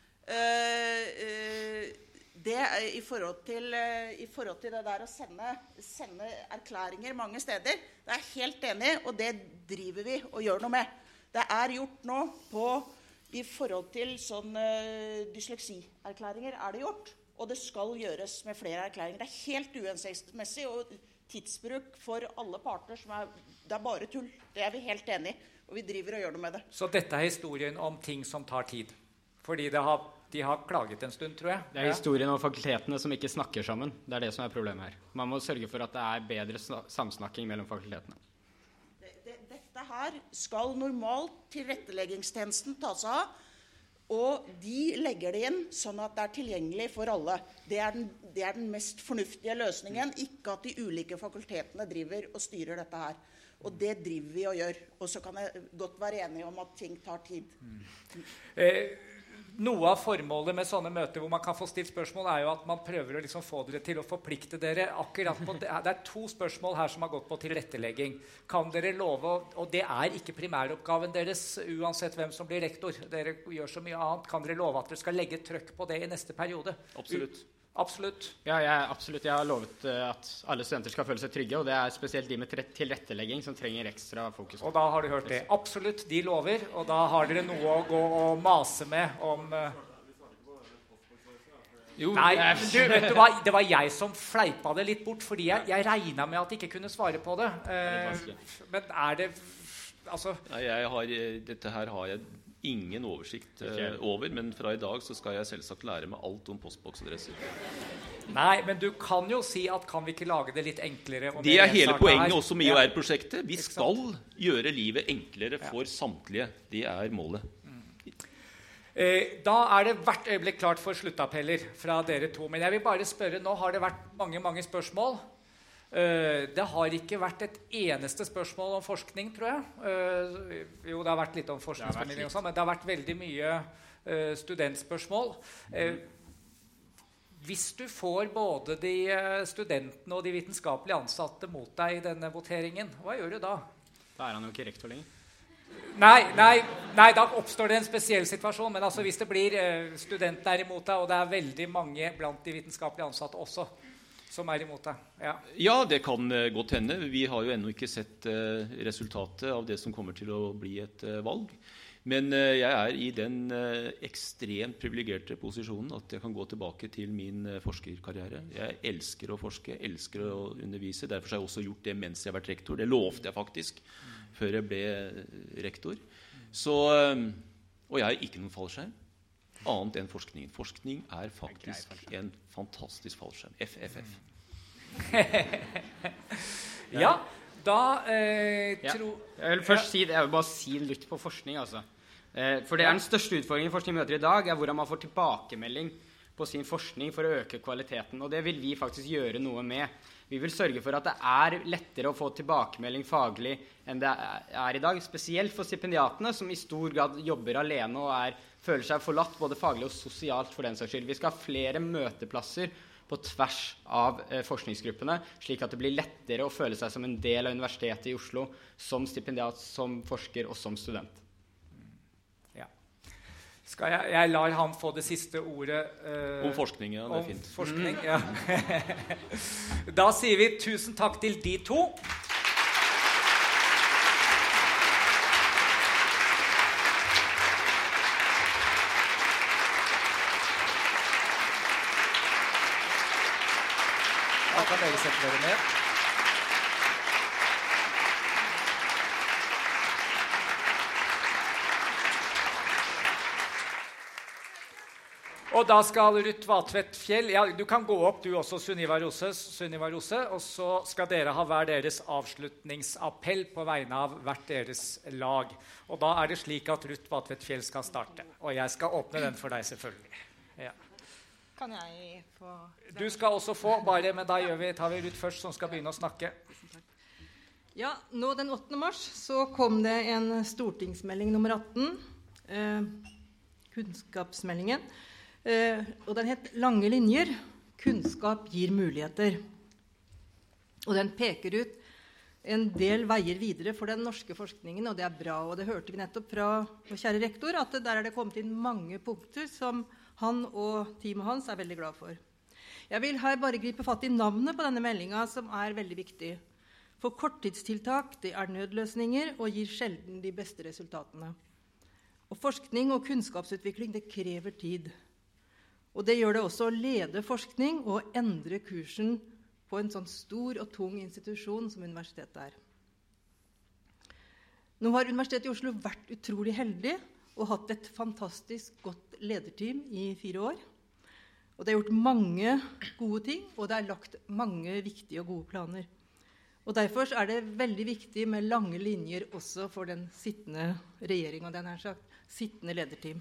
D: Det i forhold til det der å sende erklæringer mange steder, det jeg helt enig, og det driver vi og gjør noe med. Det gjort nå i forhold til sånne dysleksierklæringer det gjort, og det skal gjøres med flere erklæringer. Det helt uhensiktsmessig og tidsbruk for alle parter, det bare tull. Det vi helt enig i, og vi driver og gjør noe med det.
A: Så dette historien om ting som tar tid? Fordi de har klaget en stund, tror jeg.
B: Det historien om fakultetene som ikke snakker sammen. Det det som problemet her. Man må sørge for at det bedre samsnakking mellom fakultetene.
D: Dette her skal normalt tilretteleggingstjenesten ta seg av, og de legger det inn sånn at det tilgjengelig for alle. Det den mest fornuftige løsningen, ikke at de ulike fakultetene driver og styrer dette her. Og det driver vi og gjør. Og så kan jeg godt være enig om at ting tar tid.
A: Noe av formålet med sånne møter hvor man kan få stilt spørsmål, jo at man prøver å liksom få dere til å forplikte dere akkurat på det. Det 2 spørsmål her som har gått på tilrettelegging. Kan dere love, og det ikke primæroppgaven deres uansett hvem som blir rektor, dere gjør så mye annet, kan dere love at dere skal legge trøkk på det i neste periode?
C: Absolutt.
A: Absolutt.
B: Ja, absolutt. Jeg har lovet at alle studenter skal føle seg trygge, og det spesielt de med tilrettelegging som trenger ekstra fokus.
A: Og da har du hørt det. Absolutt, de lover, og da har dere noe å gå og mase med om... Jo, nei, vet du hva? Det var jeg som fleipa det litt bort, fordi jeg regnet med at jeg ikke kunne svare på det. Men det... Altså...
C: Nei, dette her har jeg ingen oversikt over, men fra i dag så skal jeg selvsagt lære meg alt om postboksadresser.
A: Nei, men du kan jo si at kan vi ikke lage det litt enklere? Og
C: det hele poenget også med IOR-prosjektet. Vi skal gjøre livet enklere for samtlige. Det målet.
A: Da det hvert øyeblikk klart for sluttappeller fra dere to. Men jeg vil bare spørre, nå har det vært mange spørsmål. Det har ikke vært et eneste spørsmål om forskning, tror jeg. Jo, det har vært litt om forskningsformidling også, men det har vært veldig mye studentspørsmål. Hvis du får både de studentene og de vitenskapelige ansatte mot deg i denne voteringen, hva gjør du da?
B: Da han jo ikke rektor lenger.
A: Nei, da oppstår det en spesiell situasjon, men altså hvis det blir studentene imot deg, og det veldig mange blant de vitenskapelige ansatte også, som imot deg.
C: Ja, det kan godt hende. Vi har jo ennå ikke sett resultatet av det som kommer til å bli et valg. Men jeg i den ekstremt privilegerte posisjonen at jeg kan gå tilbake til min forskerkarriere. Jeg elsker å forske, elsker å undervise. Derfor har jeg også gjort det mens jeg har vært rektor. Det lovte jeg faktisk før jeg ble rektor. Så, og jeg har ikke noen fallskjerm. Annet enn forskningen. Forskning faktisk en fantastisk fallskjerm. FFF.
A: Ja, da
B: Jeg vil først si det. Jeg vil bare si litt på forskning, altså. For det den største utfordringen forskning møter i dag, hvordan man får tilbakemelding på sin forskning for å øke kvaliteten. Og det vil vi faktisk gjøre noe med. Vi vil sørge for at det lettere å få tilbakemelding faglig enn det i dag. Spesielt for stipendiatene, som i stor grad jobber alene og føler seg forlatt, både faglig og sosialt for den saks skyld. Vi skal ha flere møteplasser på tvers av forskningsgruppene, slik at det blir lettere å føle seg som en del av Universitetet i Oslo, som stipendiat, som forsker og som student.
A: Jeg lar han få det siste ordet
C: om forskning, ja, det fint.
A: Forskning, ja. Da sier vi tusen takk til de to. Da kan dere sette dere ned. Og da skal Ruth Vatvedt Fjell, du kan gå opp du også, Sunniva Rose, og så skal dere ha hver deres avslutningsappell på vegne av hvert deres lag. Og da det slik at Ruth Vatvedt Fjell skal starte, og jeg skal åpne den for deg selvfølgelig. Ja.
Q: Kan jeg få...
A: Du skal også få, men da tar vi Ruth først som skal begynne å snakke.
Q: Ja, nå den 8. mars så kom det en stortingsmelding nummer 18, kunnskapsmeldingen, og den het Lange linjer, kunnskap gir muligheter. Og den peker ut en del veier videre for den norske forskningen, og det bra. Og det hørte vi nettopp fra vår kjære rektor, at der det kommet inn mange punkter som han og teamet hans veldig glad for. Jeg vil her bare gripe fatt i navnet på denne meldingen, som veldig viktig. For korttidstiltak, det nødløsninger og gir sjelden de beste resultatene. Og forskning og kunnskapsutvikling, det krever tid. Og det gjør det også å lede forskning og endre kursen på en sånn stor og tung institusjon som universitetet Nå har Universitetet i Oslo vært utrolig heldig og hatt et fantastisk godt lederteam i 4 år. Og det har gjort mange gode ting, og det lagt mange viktige og gode planer. Og derfor det veldig viktig med lange linjer også for den sittende regjering, og den sittende lederteam.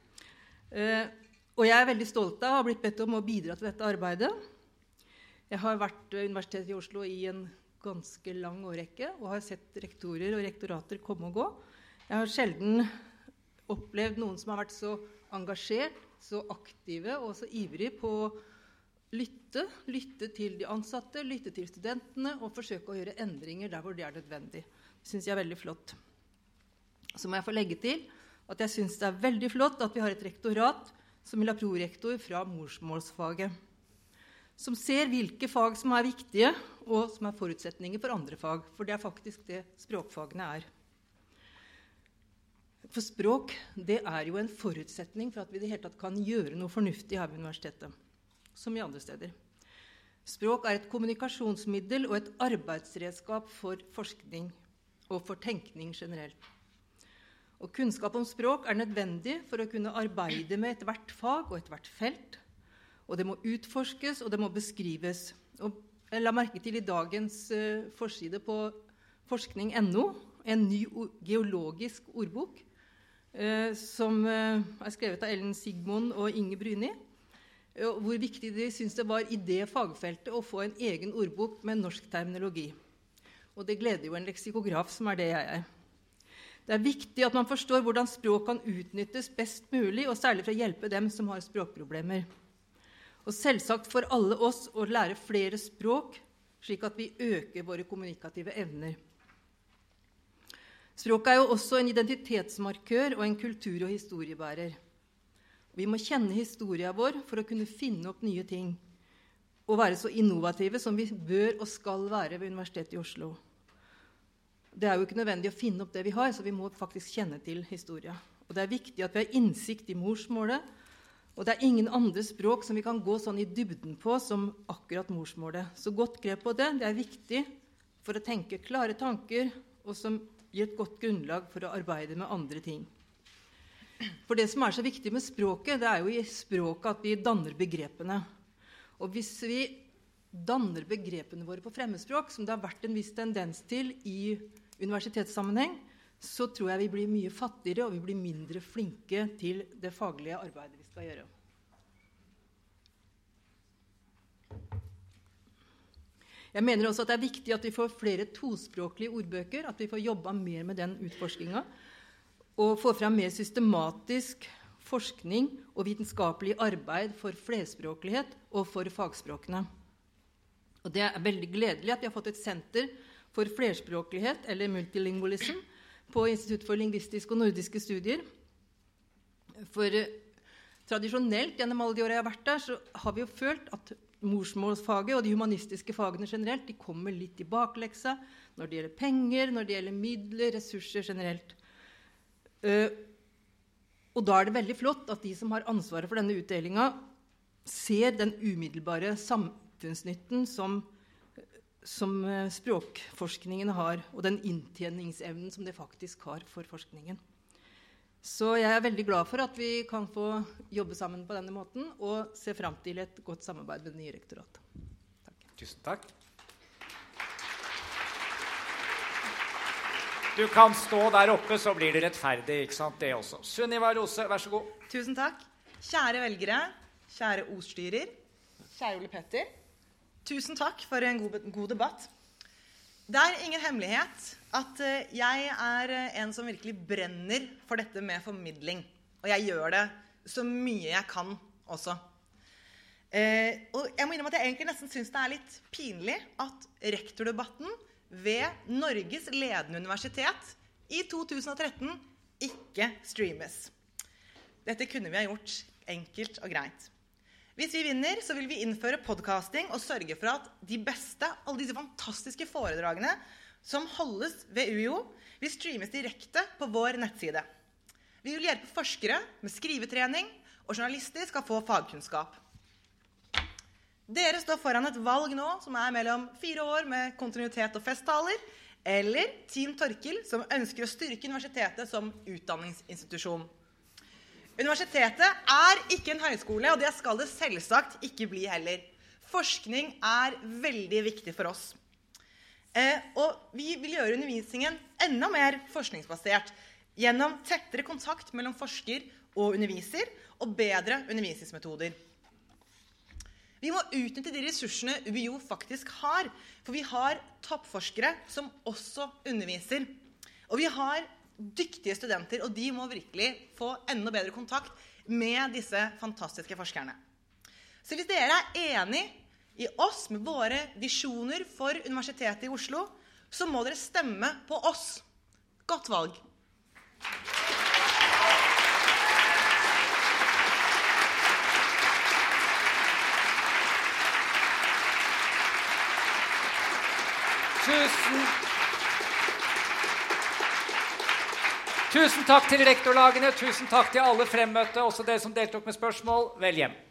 Q: Og jeg veldig stolt av å ha blitt bedt om å bidra til dette arbeidet. Jeg har vært ved Universitetet i Oslo i en ganske lang årrekke, og har sett rektorer og rektorater komme og gå. Jeg har sjelden opplevd noen som har vært så engasjert, så aktive og så ivrige på å lytte til de ansatte, lytte til studentene og forsøke å gjøre endringer der hvor det nødvendig. Det synes jeg veldig flott. Så må jeg få legge til at jeg synes det veldig flott at vi har et rektorat som vil ha prorektor fra morsmålsfaget, som ser hvilke fag som viktige og som forutsetninger for andre fag, for det faktisk det språkfagene For språk, det jo en forutsetning for at vi i det hele tatt kan gjøre noe fornuftig her ved universitetet, som i andre steder. Språk et kommunikasjonsmiddel og et arbeidsredskap for forskning og for tenkning generelt. Og kunnskap om språk nødvendig for å kunne arbeide med hvert fag og hvert felt, og det må utforskes og det må beskrives. Og jeg la merke til i dagens forside på forskning.no en ny geologisk ordbok som skrevet av Ellen Sigmund og Inge Bryni, hvor viktig de synes det var i det fagfeltet å få en egen ordbok med norsk terminologi. Og det gleder jo en leksikograf som det jeg Det viktig at man forstår hvordan språk kan utnyttes best mulig, og særlig for å hjelpe dem som har språkproblemer. Og selvsagt for alle oss å lære flere språk, slik at vi øker våre kommunikative evner. Språket jo også en identitetsmarkør og en kultur- og historiebærer. Vi må kjenne historien vår for å kunne finne opp nye ting, og være så innovative som vi bør og skal være ved Universitetet i Oslo. Det jo ikke nødvendig å finne opp det vi har, så vi må faktisk kjenne til historien. Og det viktig at vi har innsikt i morsmålet, og det ingen andre språk som vi kan gå sånn i dybden på som akkurat morsmålet. Så godt grep på det, det viktig for å tenke klare tanker, og som gir et godt grunnlag for å arbeide med andre ting. For det som så viktig med språket, det jo i språket at vi danner begrepene. Og hvis vi danner begrepene våre på fremmedspråk, som det har vært en viss tendens til i universitetssammenheng, så tror jeg vi blir mye fattigere, og vi blir mindre flinke til det faglige arbeidet vi skal gjøre. Jeg mener også at det viktig at vi får flere tospråklige ordbøker, at vi får jobba mer med den utforskningen, og få frem mer systematisk forskning og vitenskapelig arbeid for flerspråklighet og for fagspråkene. Og det veldig gledelig at vi har fått et senter for flerspråklighet, eller multilingualism, på Institutt for lingvistiske og nordiske studier. For tradisjonelt, gjennom alle de årene jeg har vært der, så har vi jo følt at morsmålsfaget og de humanistiske fagene generelt, de kommer litt i bakleksa når det gjelder penger, når det gjelder midler, ressurser generelt. Og da det veldig flott at de som har ansvaret for denne utdelingen ser den umiddelbare samfunnsnytten som språkforskningen har, og den inntjeningsevnen som det faktisk har for forskningen. Så jeg veldig glad for at vi kan få jobbe sammen på denne måten, og se frem til et godt samarbeid med det nye rektoratet. Takk.
A: Tusen takk. Du kan stå der oppe, så blir det rettferdig, ikke sant? Det også. Sunniva Rose, vær så god.
R: Tusen takk. Kjære velgere, kjære ordstyrer, kjære Ole Petter. Tusen takk for en god debatt. Det ingen hemmelighet at jeg en som virkelig brenner for dette med formidling. Og jeg gjør det så mye jeg kan også. Og jeg må innrømme at jeg egentlig nesten synes det litt pinlig at rektordebatten ved Norges ledende universitet i 2013 ikke streames. Dette kunne vi ha gjort enkelt og greit. Hvis vi vinner, så vil vi innføre podcasting og sørge for at de beste, alle disse fantastiske foredragene som holdes ved UiO, vil streames direkte på vår nettside. Vi vil hjelpe forskere med skrivetrening, og journalister skal få fagkunnskap. Dere står foran et valg nå som mellom 4 år med kontinuitet og festtaler, eller Team Torkild som ønsker å styrke universitetet som utdanningsinstitusjon. Universitetet ikke en høyskole, og det skal det selvsagt ikke bli heller. Forskning veldig viktig for oss. Og vi vil gjøre undervisningen enda mer forskningsbasert, gjennom tettere kontakt mellom forsker og underviser, og bedre undervisningsmetoder. Vi må utnytte de ressursene UiO faktisk har, for vi har toppforskere som også underviser. Og vi har dyktige studenter, og de må virkelig få enda bedre kontakt med disse fantastiske forskerne. Så hvis dere er enig i oss med våre visjoner for Universitetet i Oslo, så må dere stemme på oss. Godt valg!
A: Tusen takk til rektorlagene, tusen takk til alle fremmøtte, også dere som deltok med spørsmål. Vel hjem.